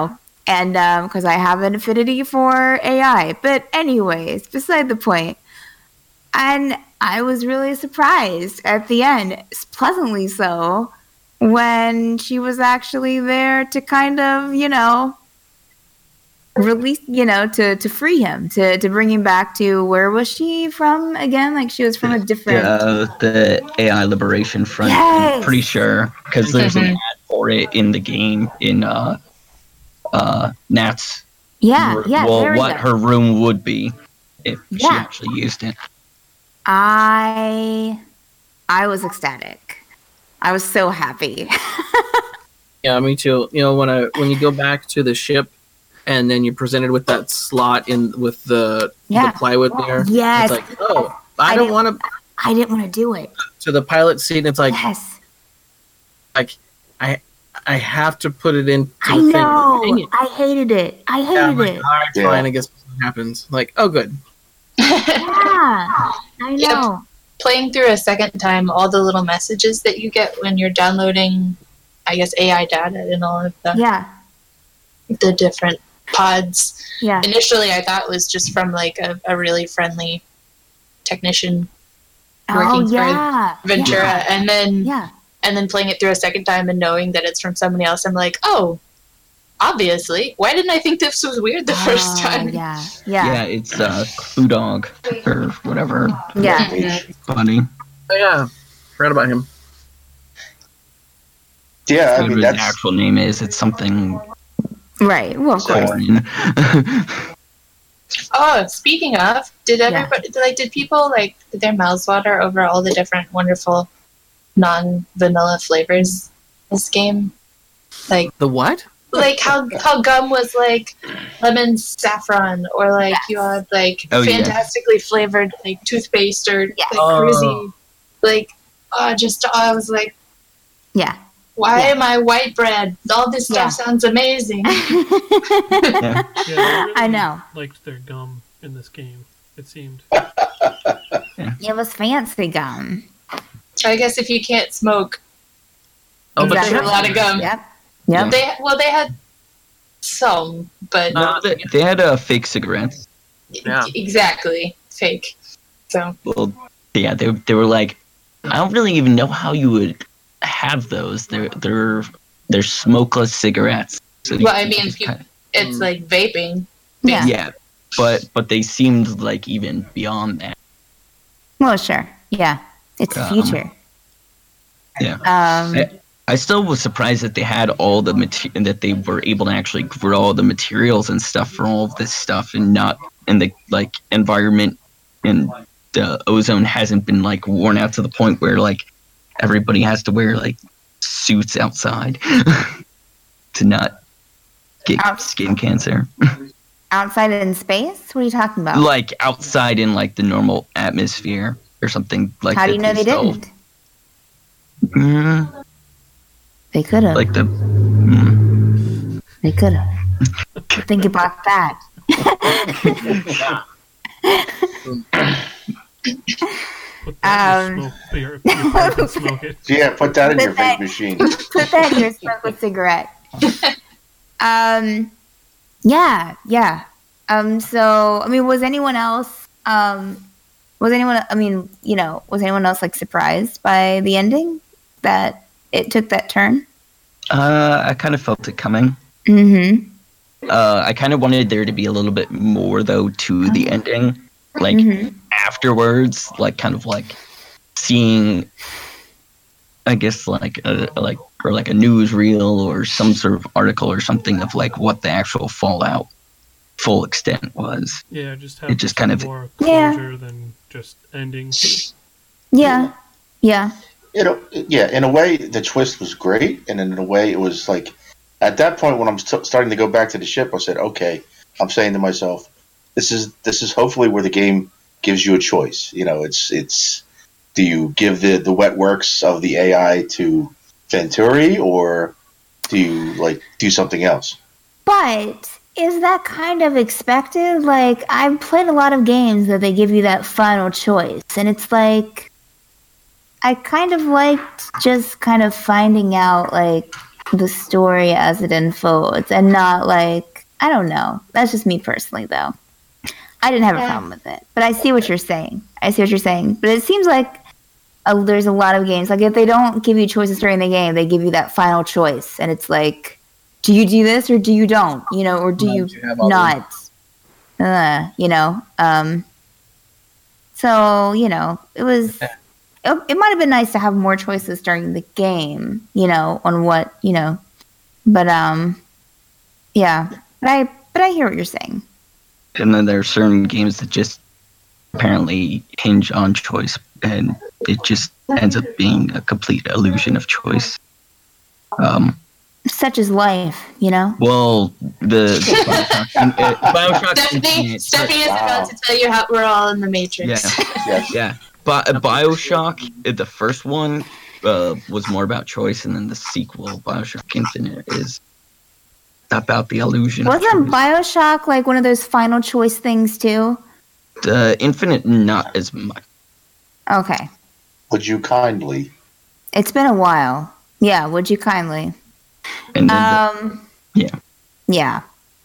and because I have an affinity for A I. But anyways, beside the point. And I was really surprised at the end, pleasantly so, when she was actually there to kind of, you know, release, you know, to, to free him, to, to bring him back to, where was she from again? Like, she was from a different... Uh, the A I Liberation Front, Yes! I'm pretty sure, because there's an ad for it in the game, in uh, uh, Nat's, Yeah, yeah, well, there we what go. her room would be if she Yeah. actually used it. I I was ecstatic. I was so happy. Yeah, me too. You know, when I when you go back to the ship, and then you're presented with that slot in with the, Yeah. the plywood there. Yes. It's like, oh, I, I don't didn't- want to I didn't want to do it. to the pilot seat. And it's like, Yes. like I I have to put it in. I the know. Thing. Dang it. I hated it. I hated Yeah, I'm like, it. all right, Yeah. fine. I guess what happens. Like, oh, good. Yeah. I Yep. know. Playing through a second time, all the little messages that you get when you're downloading, I guess, A I data and all of the, Yeah. the different pods. Yeah. Initially, I thought it was just from like a, a really friendly technician working Oh for yeah. Ventura, Yeah. and then Yeah. and then playing it through a second time and knowing that it's from somebody else, I'm like, oh, obviously. Why didn't I think this was weird the first Oh, time? Yeah. Yeah, Yeah. it's uh, Clue Dog, or whatever. Yeah. Mhm. Funny. Oh, yeah, forgot about him. Yeah, I Whatever mean his that's actual name is, it's something Right. Well, of course. foreign. Oh, speaking of, did Yeah. everybody like did people like did their mouths water over all the different wonderful non-vanilla flavors in this game? Like The what? like how how gum was like lemon saffron, or like you had like Oh, yeah. fantastically flavored like toothpaste, or Yeah. like Oh. crazy like oh just I was like, Yeah. why Yeah. am I white bread? All this stuff Yeah. sounds amazing. Yeah. Yeah, they really I know. liked their gum in this game. It seemed. It was fancy gum. So I guess if you can't smoke, Oh, but they Exactly. have a lot of gum. Yep. Yep. They well, they had some, but No, they, they had uh, fake cigarettes. Yeah. exactly fake. So Well, yeah, they they were like, I don't really even know how you would have those. They're they're they're smokeless cigarettes. So Well, I you mean, just you- kinda- it's Mm. like vaping. Yeah. yeah, but but they seemed like even beyond that. Well, sure. Yeah. It's the Um, future. yeah. Um. I, I still was surprised that they had all the mater- that they were able to actually grow all the materials and stuff for all of this stuff, and not in the like environment, and the ozone hasn't been like worn out to the point where like everybody has to wear like suits outside to not get Out- skin cancer. Outside in space? What are you talking about? Like outside in like the normal atmosphere or something like How that. do you know they still- didn't? Mm, They could have. like the. Mm, They could have. Think about that. Put that Um, in your smoke, your, your pipe and smoke it. yeah. Put that in Put your that- vape machine. Put that in your smokeless cigarette. um, yeah, yeah. Um, so I mean, was anyone else? Um, was anyone? I mean, you know, was anyone else like surprised by the ending that it took that turn? uh, I kind of felt it coming. Mm-hmm. Uh, I kind of wanted there to be a little bit more though to the ending, like Mhm. afterwards, like kind of like seeing, I guess like a, like or like a newsreel or some sort of article or something of like what the actual fallout full extent was. Yeah, just have It just some kind of- more Yeah. closure than just ending. Yeah, yeah. You know, yeah. In a way, the twist was great, and in a way, it was like at that point when I'm st- starting to go back to the ship, I said, "Okay." I'm saying to myself, "This is this is hopefully where the game gives you a choice." You know, it's it's do you give the the wet works of the A I to Venturi, or do you like do something else? But is that kind of expected? Like, I've played a lot of games that they give you that final choice, and it's like, I kind of liked just kind of finding out, like, the story as it unfolds, and not, like, I don't know. That's just me personally, though. I didn't have a Yeah. problem with it, but I see what you're saying. I see what you're saying, but it seems like uh, there's a lot of games. Like if they don't give you choices during the game, they give you that final choice, and it's like, do you do this or do you don't? You know, or do Not you to have all not? Uh, you know. Um. So you know, it was. It, it might have been nice to have more choices during the game. You know, on what you know, but um, yeah. But I but I hear what you're saying. And then there are certain games that just apparently hinge on choice, and it just ends up being a complete illusion of choice. Um, Such is life, you know. well, the, the Bioshock, uh, Bioshock Stephanie, Infinite- Stephanie is Wow. about to tell you how we're all in the Matrix. Yeah. Yes. Yeah, but Bioshock, uh, the first one uh, was more about choice, and then the sequel, Bioshock Infinite, is about the illusion. Wasn't of choice. Bioshock like one of those final choice things too? The Infinite, not as much. Okay, Would you kindly? it's been a while. Yeah, would you kindly? And then the- Um, yeah. yeah.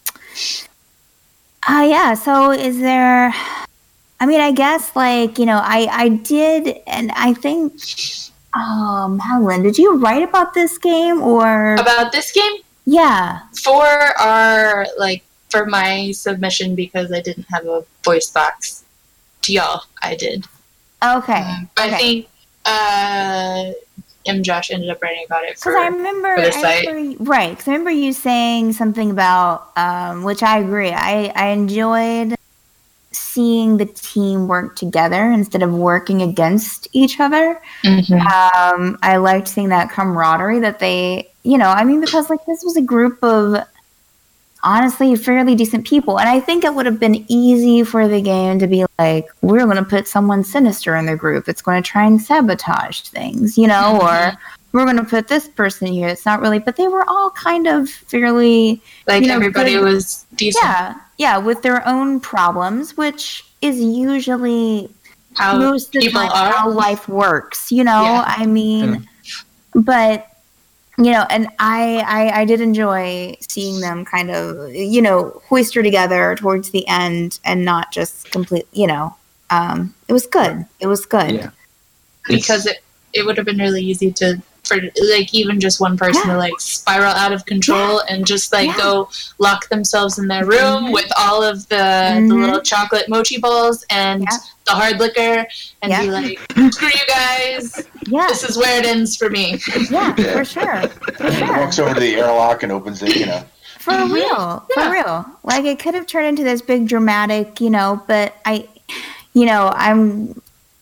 Uh, yeah. So, is there? I mean, I guess like you know, I I did, and I think, um, Helen, did you write about this game or? About this game, Yeah. for our like for my submission because I didn't have a voice box to y'all, I did. Okay. Um, I okay. think uh, M. Josh ended up writing about it for. Because I remember, for I the site. remember right. Because I remember you saying something about, um, which I agree. I, I enjoyed seeing the team work together instead of working against each other. Mhm. Um, I liked seeing that camaraderie that they, you know, I mean, because like this was a group of honestly fairly decent people, and I think it would have been easy for the game to be like, we're going to put someone sinister in the group that's going to try and sabotage things, you know, Mhm. or we're going to put this person here. It's not really, but they were all kind of fairly, Like you know, everybody good- was decent. yeah, yeah, with their own problems, which is usually How most of the people time are. how life works, you know. Yeah. I mean, but you know, and I, I I did enjoy seeing them kind of, you know, hoister together towards the end and not just complete, you know. Um, it was good. It was good. Yeah. because it it would have been really easy to for like even just one person Yeah. to like spiral out of control and just like Yeah. go lock themselves in their room Mhm. with all of the, Mhm. the little chocolate mochi balls and Yeah. the hard liquor and Yeah. be like, screw you guys, Yeah, this is where it ends for me. yeah, for sure, for He walks sure, over to the airlock and opens it. You know. for Mhm. real, Yeah. for real. Like it could have turned into this big dramatic, you know. But I, you know, I'm.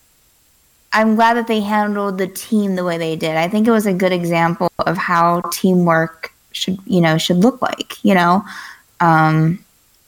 I'm glad that they handled the team the way they did. I think it was a good example of how teamwork should, you know, should look like, you know, um,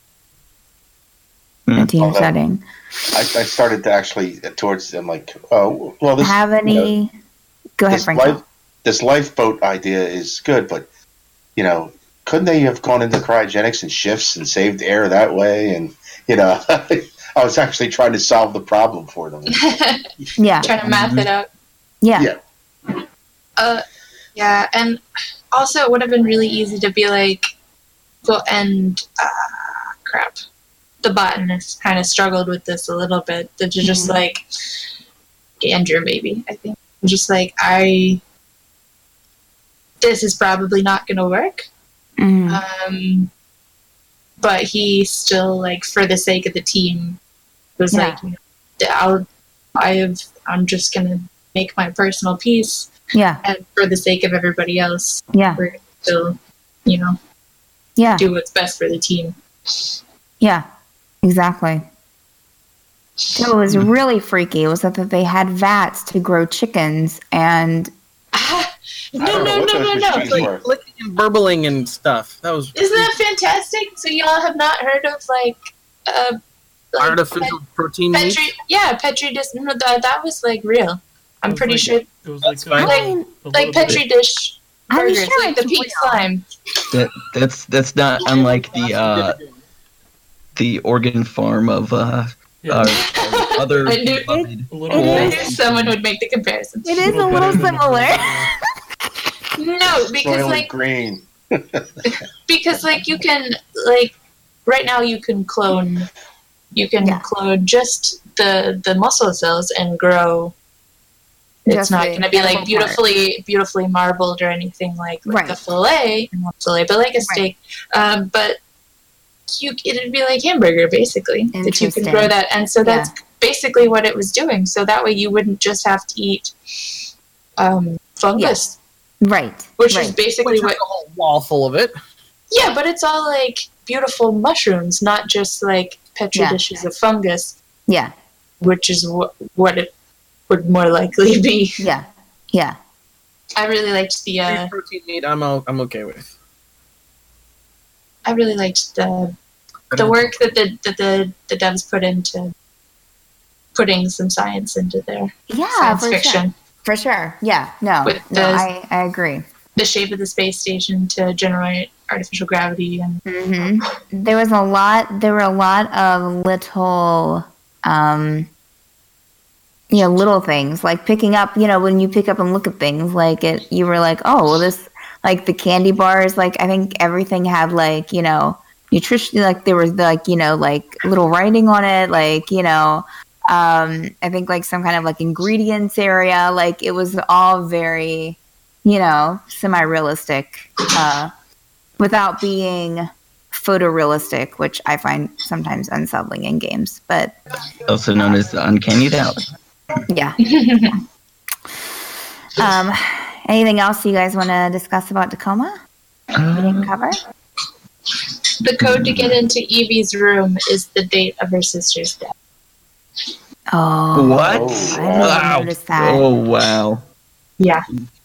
in a Mm. team Although- setting. I, I started to actually towards. I'm like, oh, well, this Have you know, any? Go ahead, this Franco. life, this lifeboat idea is good, but you know, couldn't they have gone into cryogenics and shifts and saved air that way? And you know, I was actually trying to solve the problem for them. Yeah, Trying to math it out. yeah, Yeah. Uh, yeah, and also it would have been really easy to be like, go and uh, crap. The botanist kind of struggled with this a little bit. That you just Mhm. like Andrew, maybe I think just like I. This is probably not going to work. Mhm. Um, but he still like for the sake of the team was Yeah. like, you know, I'll, I have, I'm just gonna make my personal peace, yeah, and for the sake of everybody else, yeah, we're gonna still, you know, yeah, do what's best for the team. yeah, exactly. So it was really freaky. It was that they had vats to grow chickens, and Ah, I no, don't know no, what no, those no, no! machines Like, were. Clicking and burbling and stuff. That was isn't that fantastic? So y'all have not heard of like, uh, like artificial protein pet- meat. petri? Yeah, petri dish. No, that that was like real. I'm It was pretty like- sure, It was like, That's a, fine. I like mean, a like little bit- petri dish I'm burgers, sure like the it's pink real. slime. That that's that's not unlike the uh, the organ farm of uh, yeah, our, our other I knew- beloved a little It I bit. is. knew someone would make the comparison. it is a better little than the similar. original. No, because Soylent like Green. Because like you can like right now you can clone you can Yeah. clone just the the muscle cells and grow. It's Just not the going to be animal like part. beautifully beautifully marbled or anything like, like Right. a fillet, not fillet, but like a steak. Um, but you it'd be like hamburger basically if you can Interesting. grow that, and so that's Yeah. basically what it was doing. So that way you wouldn't just have to eat um, fungus, Right. which right. is basically Which what. is a whole wall full of it. Yeah, but it's all like beautiful mushrooms, not just like petri Yeah. dishes of fungus, Yeah. which is what what it would more likely be. Yeah. Yeah. I really liked the uh, Free protein meat, I'm o- I'm okay with. I really liked the the work that the that the the devs put into putting some science into their Yeah. science For fiction. sure. For sure. Yeah. No. With no. the- I I agree. The shape of the space station to generate artificial gravity and hmm There was a lot. There were a lot of little, um, you know, little things like picking up. You know, when you pick up and look at things, like it, you were like, oh, well, this, like the candy bars. Like I think everything had like you know nutrition. Like there was like you know like little writing on it. Like you know, um, I think like some kind of like ingredients area. Like it was all very, you know, semi-realistic. Uh, without being photorealistic, which I find sometimes unsettling in games. But Also known as the Uncanny Valley. yeah. um, anything else you guys want to discuss about Tacoma? We didn't cover? the code to get into Evie's room is the date of her sister's death. Oh, What? Oh, I didn't wow. even notice that. Oh wow. Yeah.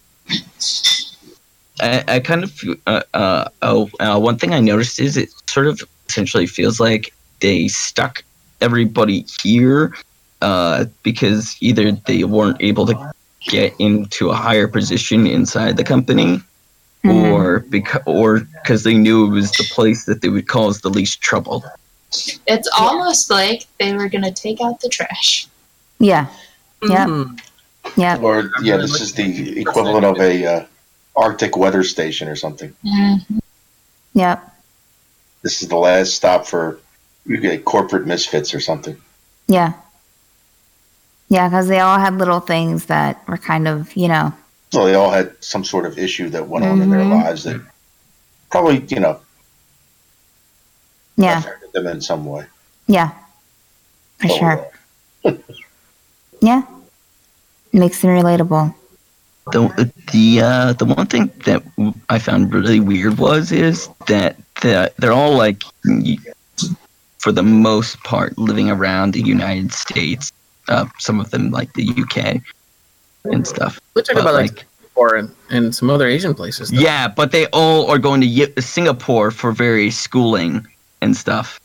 I, I kind of feel- uh, uh, oh uh, one thing I noticed is it sort of essentially feels like they stuck everybody here uh, because either they weren't able to get into a higher position inside the company, Mhm. or because or because they knew it was the place that they would cause the least trouble. It's almost like they were going to take out the trash. Yeah. Yep. Mm. Yep. Or yeah, this is the equivalent of a uh, Arctic weather station or something. Mm-hmm. Yep. This is the last stop for you get corporate misfits or something. Yeah. Yeah, because they all had little things that were kind of, you know, So they all had some sort of issue that went on in their Mhm. lives that probably, you know, yeah, affected them in some way. yeah, for Oh, sure. Yeah. Makes it relatable. The the uh, the one thing that I found really weird was is that the, they're all like, for the most part, living around the United States. Uh, some of them like the U K and stuff. We talk But, about like like- Singapore and, and some other Asian places. though. Yeah, but they all are going to Yi- Singapore for various schooling and stuff,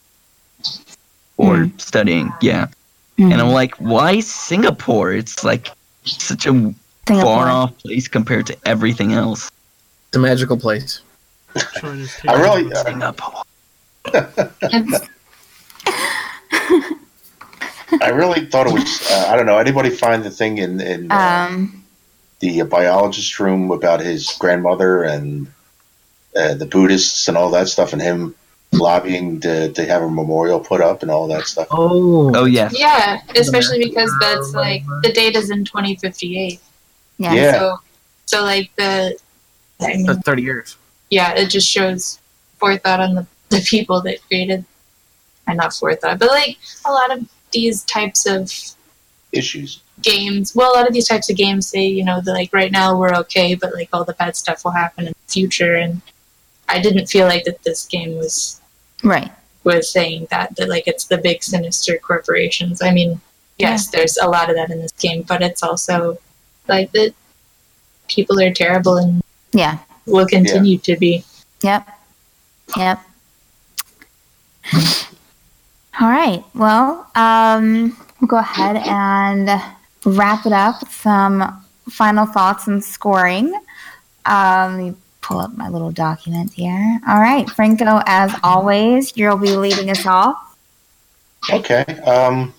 or studying. Yeah, Mhm. and I'm like, why Singapore? It's like such a Singapore. far off place compared to everything else. It's a magical place. China's I really- taking over. Singapore. It's, I really thought it was. Uh, I don't know. Anybody find the thing in in uh, Um, the biologist room about his grandmother and uh, the Buddhists and all that stuff, and him lobbying to to have a memorial put up and all that stuff? Oh, Oh yes. yeah, especially because that's like the date is in twenty fifty-eight. yeah. Yeah. So, so like the, I mean, that's thirty years. yeah, it just shows forethought on the, the people that created, and not forethought, but like a lot of these types of Issues. games. Well, a lot of these types of games say, you know, that like right now we're okay, but like all the bad stuff will happen in the future. And I didn't feel like that this game was Right. was saying that that like it's the big sinister corporations. I mean, yes, there's a lot of that in this game, but it's also like that people are terrible and Yeah. will continue to be. Yep. Yep. All right. Well, um, we'll go ahead and wrap it up with some final thoughts and scoring. Um, let me pull up my little document here. All right, Franco, as always, you'll be leading us off. Okay. Um,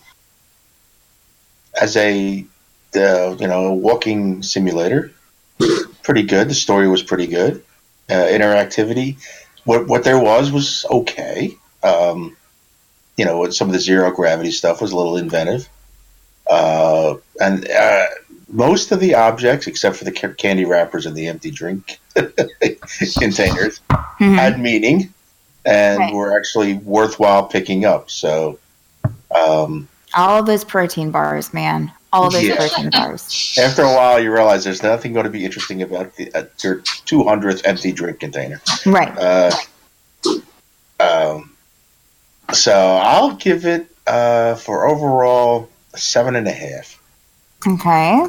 as a uh, you know walking simulator, pretty good. The story was pretty good. uh, interactivity. What what there was was okay. Um, you know, some of the zero gravity stuff was a little inventive, uh, and uh, most of the objects, except for the ca- candy wrappers and the empty drink containers, Mhm. had meaning and Right. were actually worthwhile picking up. So, um, All those protein bars, man. All those Yeah. protein bars. after a while, you realize there's nothing going to be interesting about the, uh, your two hundredth empty drink container. Right. Uh, um, so I'll give it uh, for overall a seven and a half. Okay.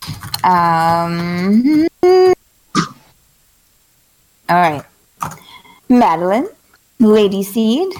Um. All right. Madeline, Lady Seed.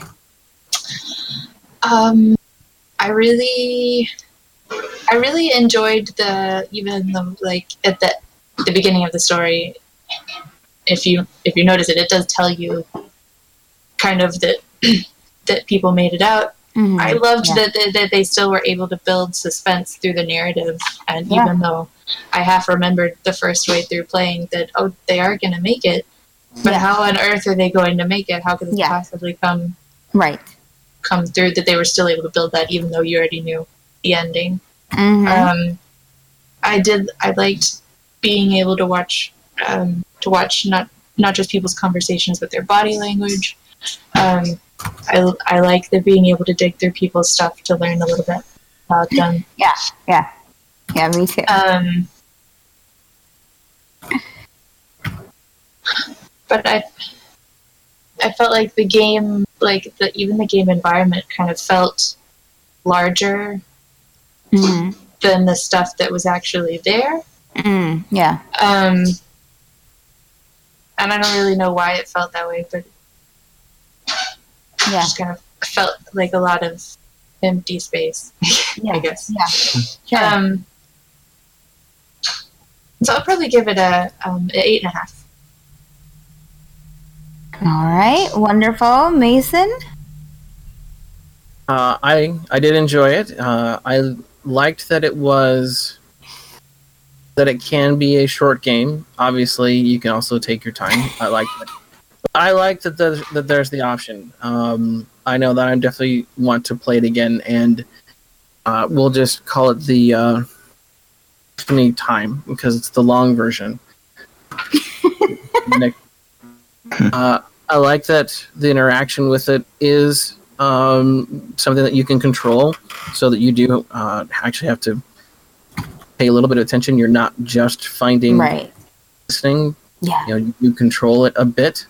Um, I really, I really enjoyed the even the like at the the beginning of the story. If you if you notice it, it does tell you kind of that that people made it out. Mhm. I loved Yeah. that, that that they still were able to build suspense through the narrative, and Yeah. even though I half remembered the first way through playing that oh they are going to make it, but Yeah. how on earth are they going to make it? How could this Yeah. possibly come Right. come through? That they were still able to build that even though you already knew the ending. Mhm. Um, I did. I liked being able to watch um, to watch not not just people's conversations but their body language. Um, I I like the being able to dig through people's stuff to learn a little bit about them. yeah. Yeah. Yeah. Me too. Um, but I I felt like the game, like the even the game environment, kind of felt larger Mhm. than the stuff that was actually there. Mm, yeah. Um, and I don't really know why it felt that way, but it Yeah. just kind of felt like a lot of empty space, Yeah. I guess. Yeah. Sure. Um, so I'll probably give it a um, an eight and a half. All right. Wonderful. Mason. Uh, I I did enjoy it. Uh, I liked that it was that it can be a short game. Obviously, you can also take your time. I like it. I like that there's, that there's the option. Um, I know that I definitely want to play it again, and uh, we'll just call it the uh, Tiffany time because it's the long version. Nick, uh, I like that the interaction with it is um, something that you can control, so that you do uh, actually have to pay a little bit of attention. You're not just finding Right. listening. Yeah. You know, you, you control it a bit.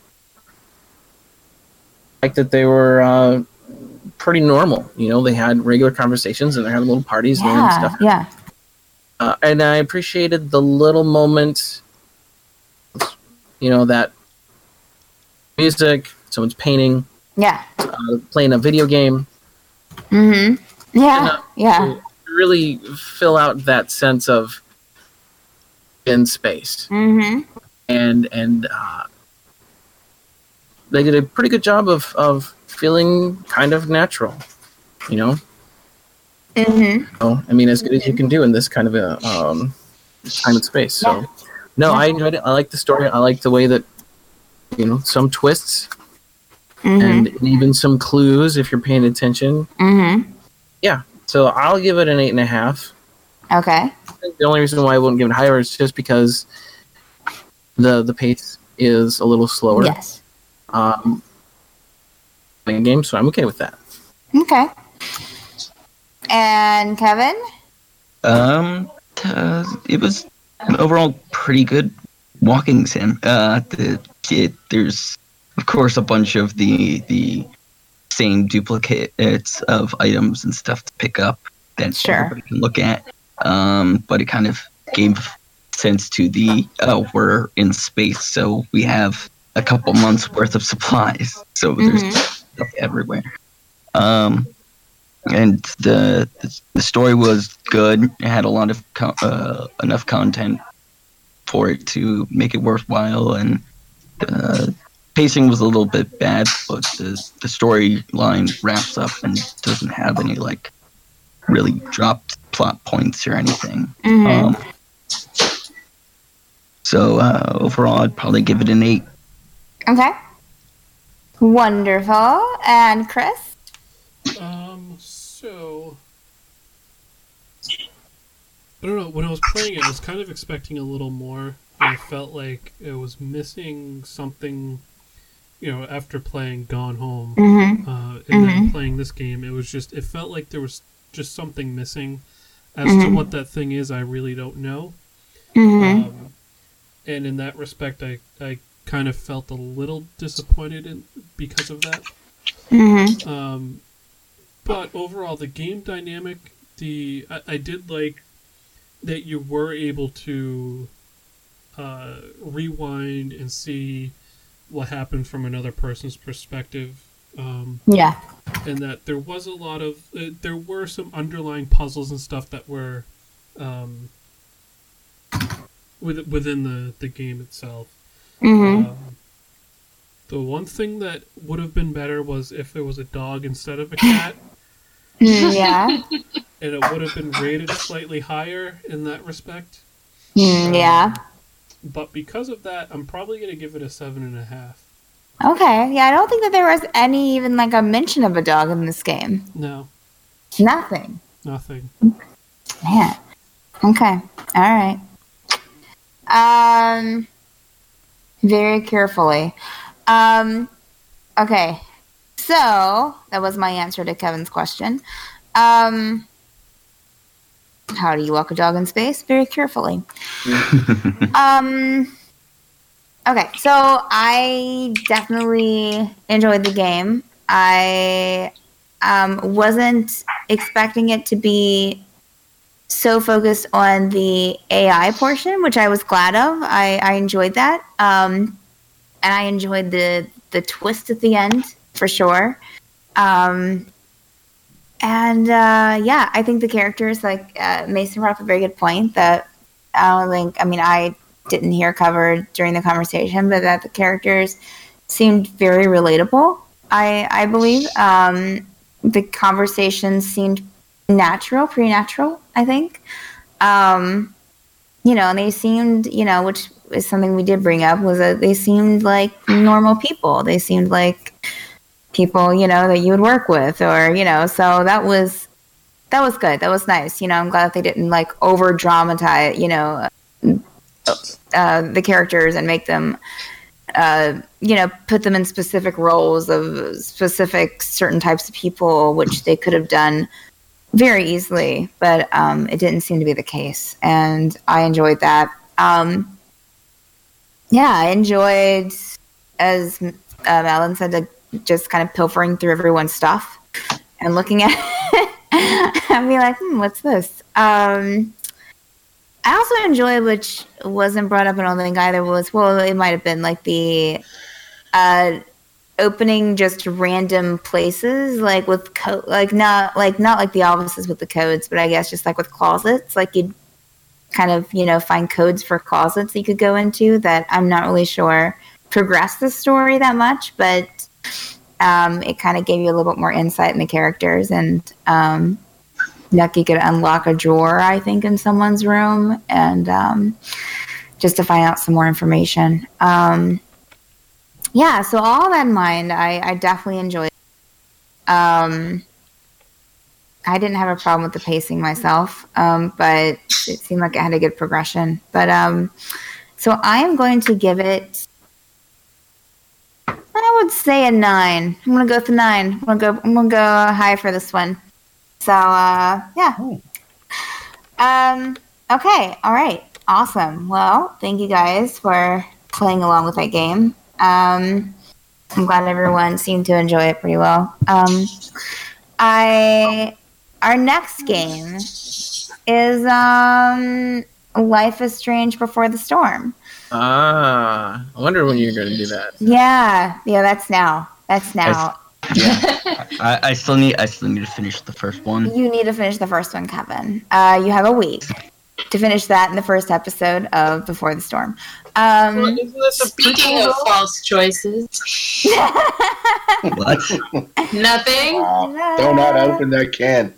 Like that they were uh, pretty normal. You know, they had regular conversations and they had little parties and Yeah. stuff. Yeah. Uh, and I appreciated the little moments, you know, that music, someone's painting, Yeah. uh, playing a video game. Mhm. Yeah. Uh, Yeah. to really fill out that sense of in space. Mhm. And and uh, they did a pretty good job of, of feeling kind of natural, you know? Mhm. So, I mean, as good as you can do in this kind of a um, time and space. So, Yeah. no, Yeah. I enjoyed it. I like the story. I like the way that, you know, some twists Mhm. and even some clues if you're paying attention. Mhm. So I'll give it an eight and a half. Okay. The only reason why I wouldn't give it higher is just because the the pace is a little slower. Yes. Um, in the game, so I'm okay with that. Okay. And Kevin. Um, uh, it was an overall pretty good walking sim. Uh, the, it, there's of course a bunch of the the same duplicates of items and stuff to pick up that Sure. everybody can look at. Um, but it kind of gave sense to the oh, we're in space, so we have a couple months worth of supplies. So there's Mhm. stuff everywhere. Um, and the the story was good. It had a lot of co- uh, enough content for it to make it worthwhile, and uh, pacing was a little bit bad, but the the storyline wraps up and doesn't have any like really dropped plot points or anything. Mhm. Um, so uh, overall, I'd probably give it an eight. Okay. Wonderful. And Chris? Um, so I don't know. When I was playing it, I was kind of expecting a little more. I felt like it was missing something. You know, after playing Gone Home, Mm-hmm. uh, and Mhm. then playing this game, it was just it felt like there was just something missing. As to Mhm. what that thing is, I really don't know. Mm-hmm. Um, and in that respect, I I kind of felt a little disappointed in because of that. Mm-hmm. Um, but overall, the game dynamic, the I, I did like that you were able to uh, rewind and see what happened from another person's perspective, um, Yeah. and that there was a lot of uh, there were some underlying puzzles and stuff that were um, with, within the, the game itself. Mm-hmm. Um, the one thing that would have been better was if there was a dog instead of a cat, Mm, yeah. and it would have been rated slightly higher in that respect. Mm, yeah. But because of that, I'm probably going to give it a seven and a half. Okay. Yeah, I don't think that there was any even like a mention of a dog in this game. No, Nothing. nothing. Man. Okay. All right. Um. Very carefully. Um. Okay. So that was my answer to Kevin's question. Um. How do you walk a dog in space? Very carefully. Um. Okay, so I definitely enjoyed the game. I um, wasn't expecting it to be so focused on the A I portion, which I was glad of. I, I enjoyed that, um, and I enjoyed the the twist at the end for sure. Um, and uh, yeah, I think the characters, like uh, Mason brought up a very good point that I don't think. I mean, I. didn't hear covered during the conversation, but that the characters seemed very relatable. I I believe um, the conversation seemed natural, pretty natural. I think, um, you know, and they seemed, you know, which is something we did bring up, was that they seemed like normal people. They seemed like people, you know, that you would work with, or you know, so that was that was good. That was nice. You know, I'm glad that they didn't like over dramatize, you know. Uh, the characters and make them, uh, you know, put them in specific roles of specific certain types of people, which they could have done very easily, but um, it didn't seem to be the case, and I enjoyed that. Um, yeah, I enjoyed, as um, Alan said, like, just kind of pilfering through everyone's stuff and looking at it and be like, hmm, what's this? Um, I also enjoyed, which wasn't brought up, I don't think either, was, well, it might have been like the uh, opening just random places, like with co- like not like not like the offices with the codes, but I guess just like with closets, like you'd kind of, you know, find codes for closets that you could go into that I'm not really sure progressed the story that much, but um, it kind of gave you a little bit more insight in the characters, and um, like you could unlock a drawer, I think, in someone's room, and um, just to find out some more information. Um, yeah, so all that in mind, I, I definitely enjoyed it. Um, I didn't have a problem with the pacing myself, um, but it seemed like it had a good progression. But um, so I am going to give it, I would say a nine. I'm gonna go with a nine. I'm gonna go. I'm gonna go high for this one. So uh, yeah. Um. Okay. All right. Awesome. Well, thank you guys for playing along with that game. Um, I'm glad everyone seemed to enjoy it pretty well. Um, I our next game is um, Life is Strange Before the Storm. Ah, I wonder when you're going to do that. Yeah, yeah, that's now. That's now. Yeah, I, I still need I still need to finish the first one. You need to finish the first one, Kevin. Uh, you have a week to finish that in the first episode of Before the Storm. Um, Well, isn't this a Speaking prequel, of though? false choices, What? nothing. Wow. Do not open that can.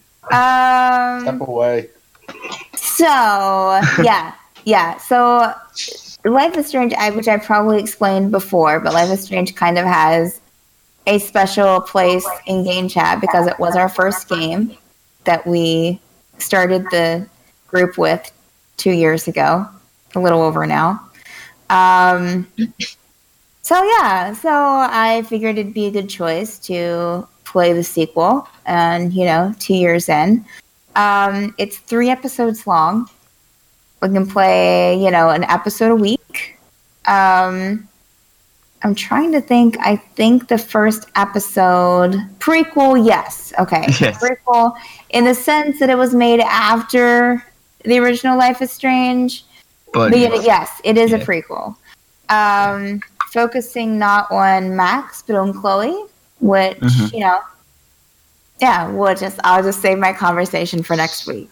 Um, Step away. so yeah, yeah. So Life is Strange, I, which I probably explained before, but Life is Strange kind of has a special place in Game Chat because it was our first game that we started the group with two years ago, a little over now. Um, so yeah, so I figured it'd be a good choice to play the sequel, and you know, two years in. Um, it's three episodes long. We can play, you know, an episode a week. Um, I'm trying to think. I think the first episode prequel, yes, okay, Yes. prequel in the sense that it was made after the original Life is Strange. But But yet, yes, it is a Yeah. prequel. Um, focusing not on Max, but on Chloe, which, Mhm. you know, yeah, we'll just, I'll just save my conversation for next week.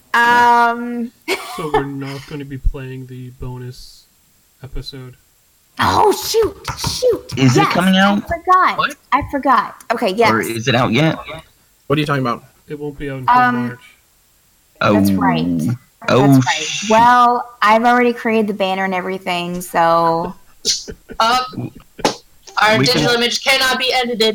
Um, So we're not going to be playing the bonus episode. oh, shoot, shoot. Is it Yes, coming out? I forgot. What? I forgot. Okay, yes. or is it out yet? What are you talking about? It won't be out until Um, March. Oh, That's right. Oh, That's right. sh- Well, I've already created the banner and everything, so Up. Our We can- digital image cannot be edited.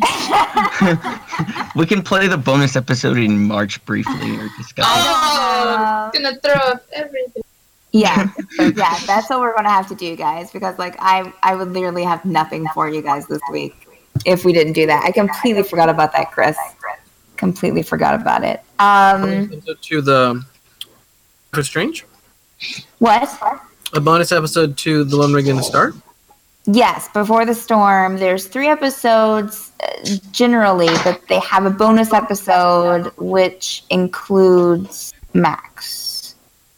we can play the bonus episode in March briefly or discuss. it. Oh, gonna throw up everything. yeah, yeah, that's what we're gonna have to do, guys. Because like I, I would literally have nothing for you guys this week if we didn't do that. I completely forgot about that, Chris. Completely forgot about it. Um, To the Life is Strange? what? A bonus episode to the one we're going to start? Yes, Before the Storm. There's three episodes uh, generally, but they have a bonus episode which includes Max.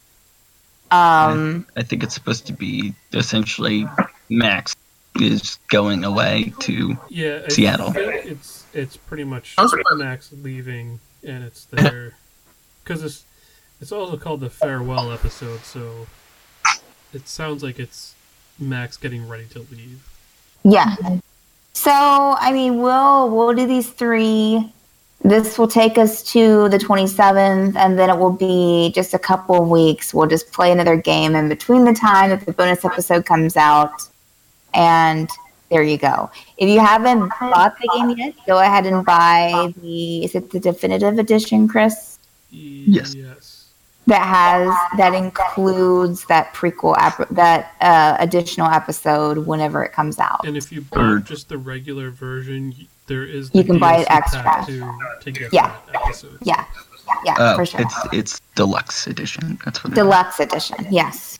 Um. I think it's supposed to be essentially Max is going away to Yeah, I Seattle. think it's it's pretty much Sounds like- Max leaving, and it's there because it's it's also called the farewell episode. So it sounds like it's Max getting ready to leave. Yeah. So, I mean, we'll we'll do these three. This will take us to the twenty-seventh, and then it will be just a couple of weeks. We'll just play another game in between the time that the bonus episode comes out, and there you go. If you haven't bought the game yet, go ahead and buy the, is it the definitive edition, Chris? Yes. Yes. That has, that includes that prequel, ep- that uh, additional episode whenever it comes out. And if you Or- bought just the regular version, y- there is the You can buy it D L C extra. pack to to get Yeah. that episode. Yeah, yeah, Oh, for sure. it's it's deluxe edition. That's what it is. Deluxe edition, yes.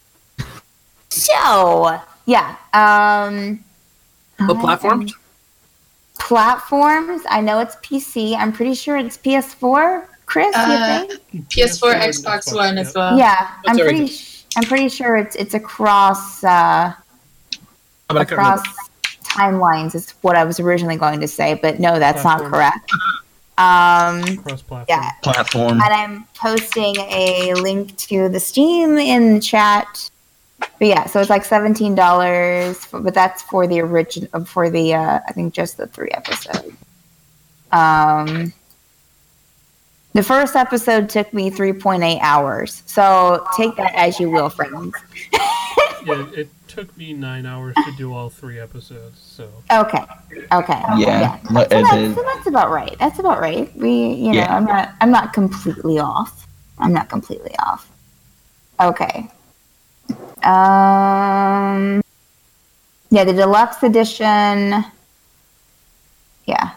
So, yeah. Um, What platforms? Platforms. I know it's P C. I'm pretty sure it's P S four. Chris, Uh, you think? P S four, and Xbox One as well. Yeah, I'm very pretty. good. Sh- I'm pretty sure it's it's across uh, But I can't across remember. timelines. Is what I was originally going to say, but no, that's not Platforms. correct. Um, Cross-platform. yeah, Platform. and I'm posting a link to the Steam in the chat. But yeah, so it's like seventeen dollars, but that's for the original, for the uh, I think just the three episodes. Um, the first episode took me three point eight hours, so take that as you will, friends. Yeah, it took me nine hours to do all three episodes. So Okay, okay, Yeah, So but, uh, that's, the- so that's about right. That's about right. We, you know, Yeah. I'm not, I'm not completely off. I'm not completely off. Okay. Um. Yeah, the deluxe edition. Yeah.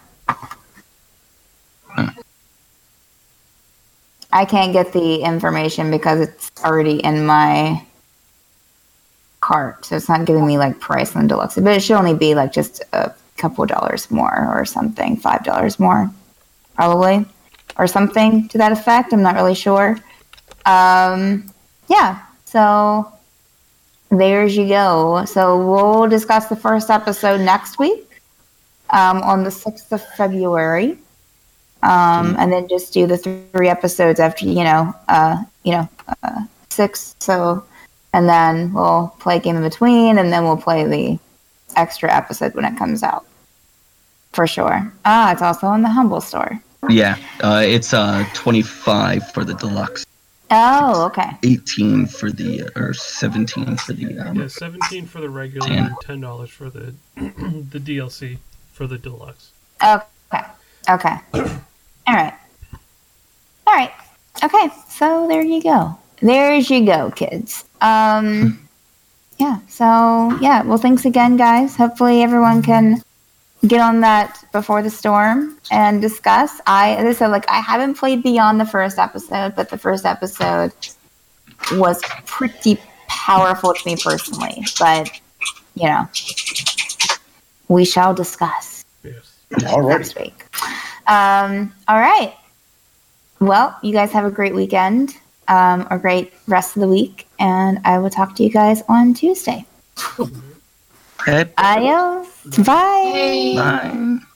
I can't get the information because it's already in my cart, so it's not giving me like price on deluxe. But it should only be like just a couple dollars more or something, five dollars more, probably, or something to that effect. I'm not really sure. Um, yeah. So there's you go. So we'll discuss the first episode next week, um, on the sixth of February. Um, and then just do the th- three episodes after, you know, uh, you know, uh, six. So, and then we'll play a game in between, and then we'll play the extra episode when it comes out. For sure. Ah, it's also on the Humble store. Yeah, uh, it's uh twenty-five for the deluxe. Oh, okay. eighteen for the or seventeen for the um, Yeah, seventeen for the regular ten. and ten dollars for the the D L C for the deluxe. Okay. Okay. All right. All right. Okay. So there you go. There's you go, kids. Um, yeah. So yeah. Well, thanks again, guys. Hopefully everyone can get on that before the storm and discuss. I, as I said, like I haven't played beyond the first episode, but the first episode was pretty powerful to me personally. But you know, we shall discuss Yes. All right. next week. Um, all right. Well, you guys have a great weekend, um, a great rest of the week, and I will talk to you guys on Tuesday. Okay. Adios. Bye. Yay. Bye.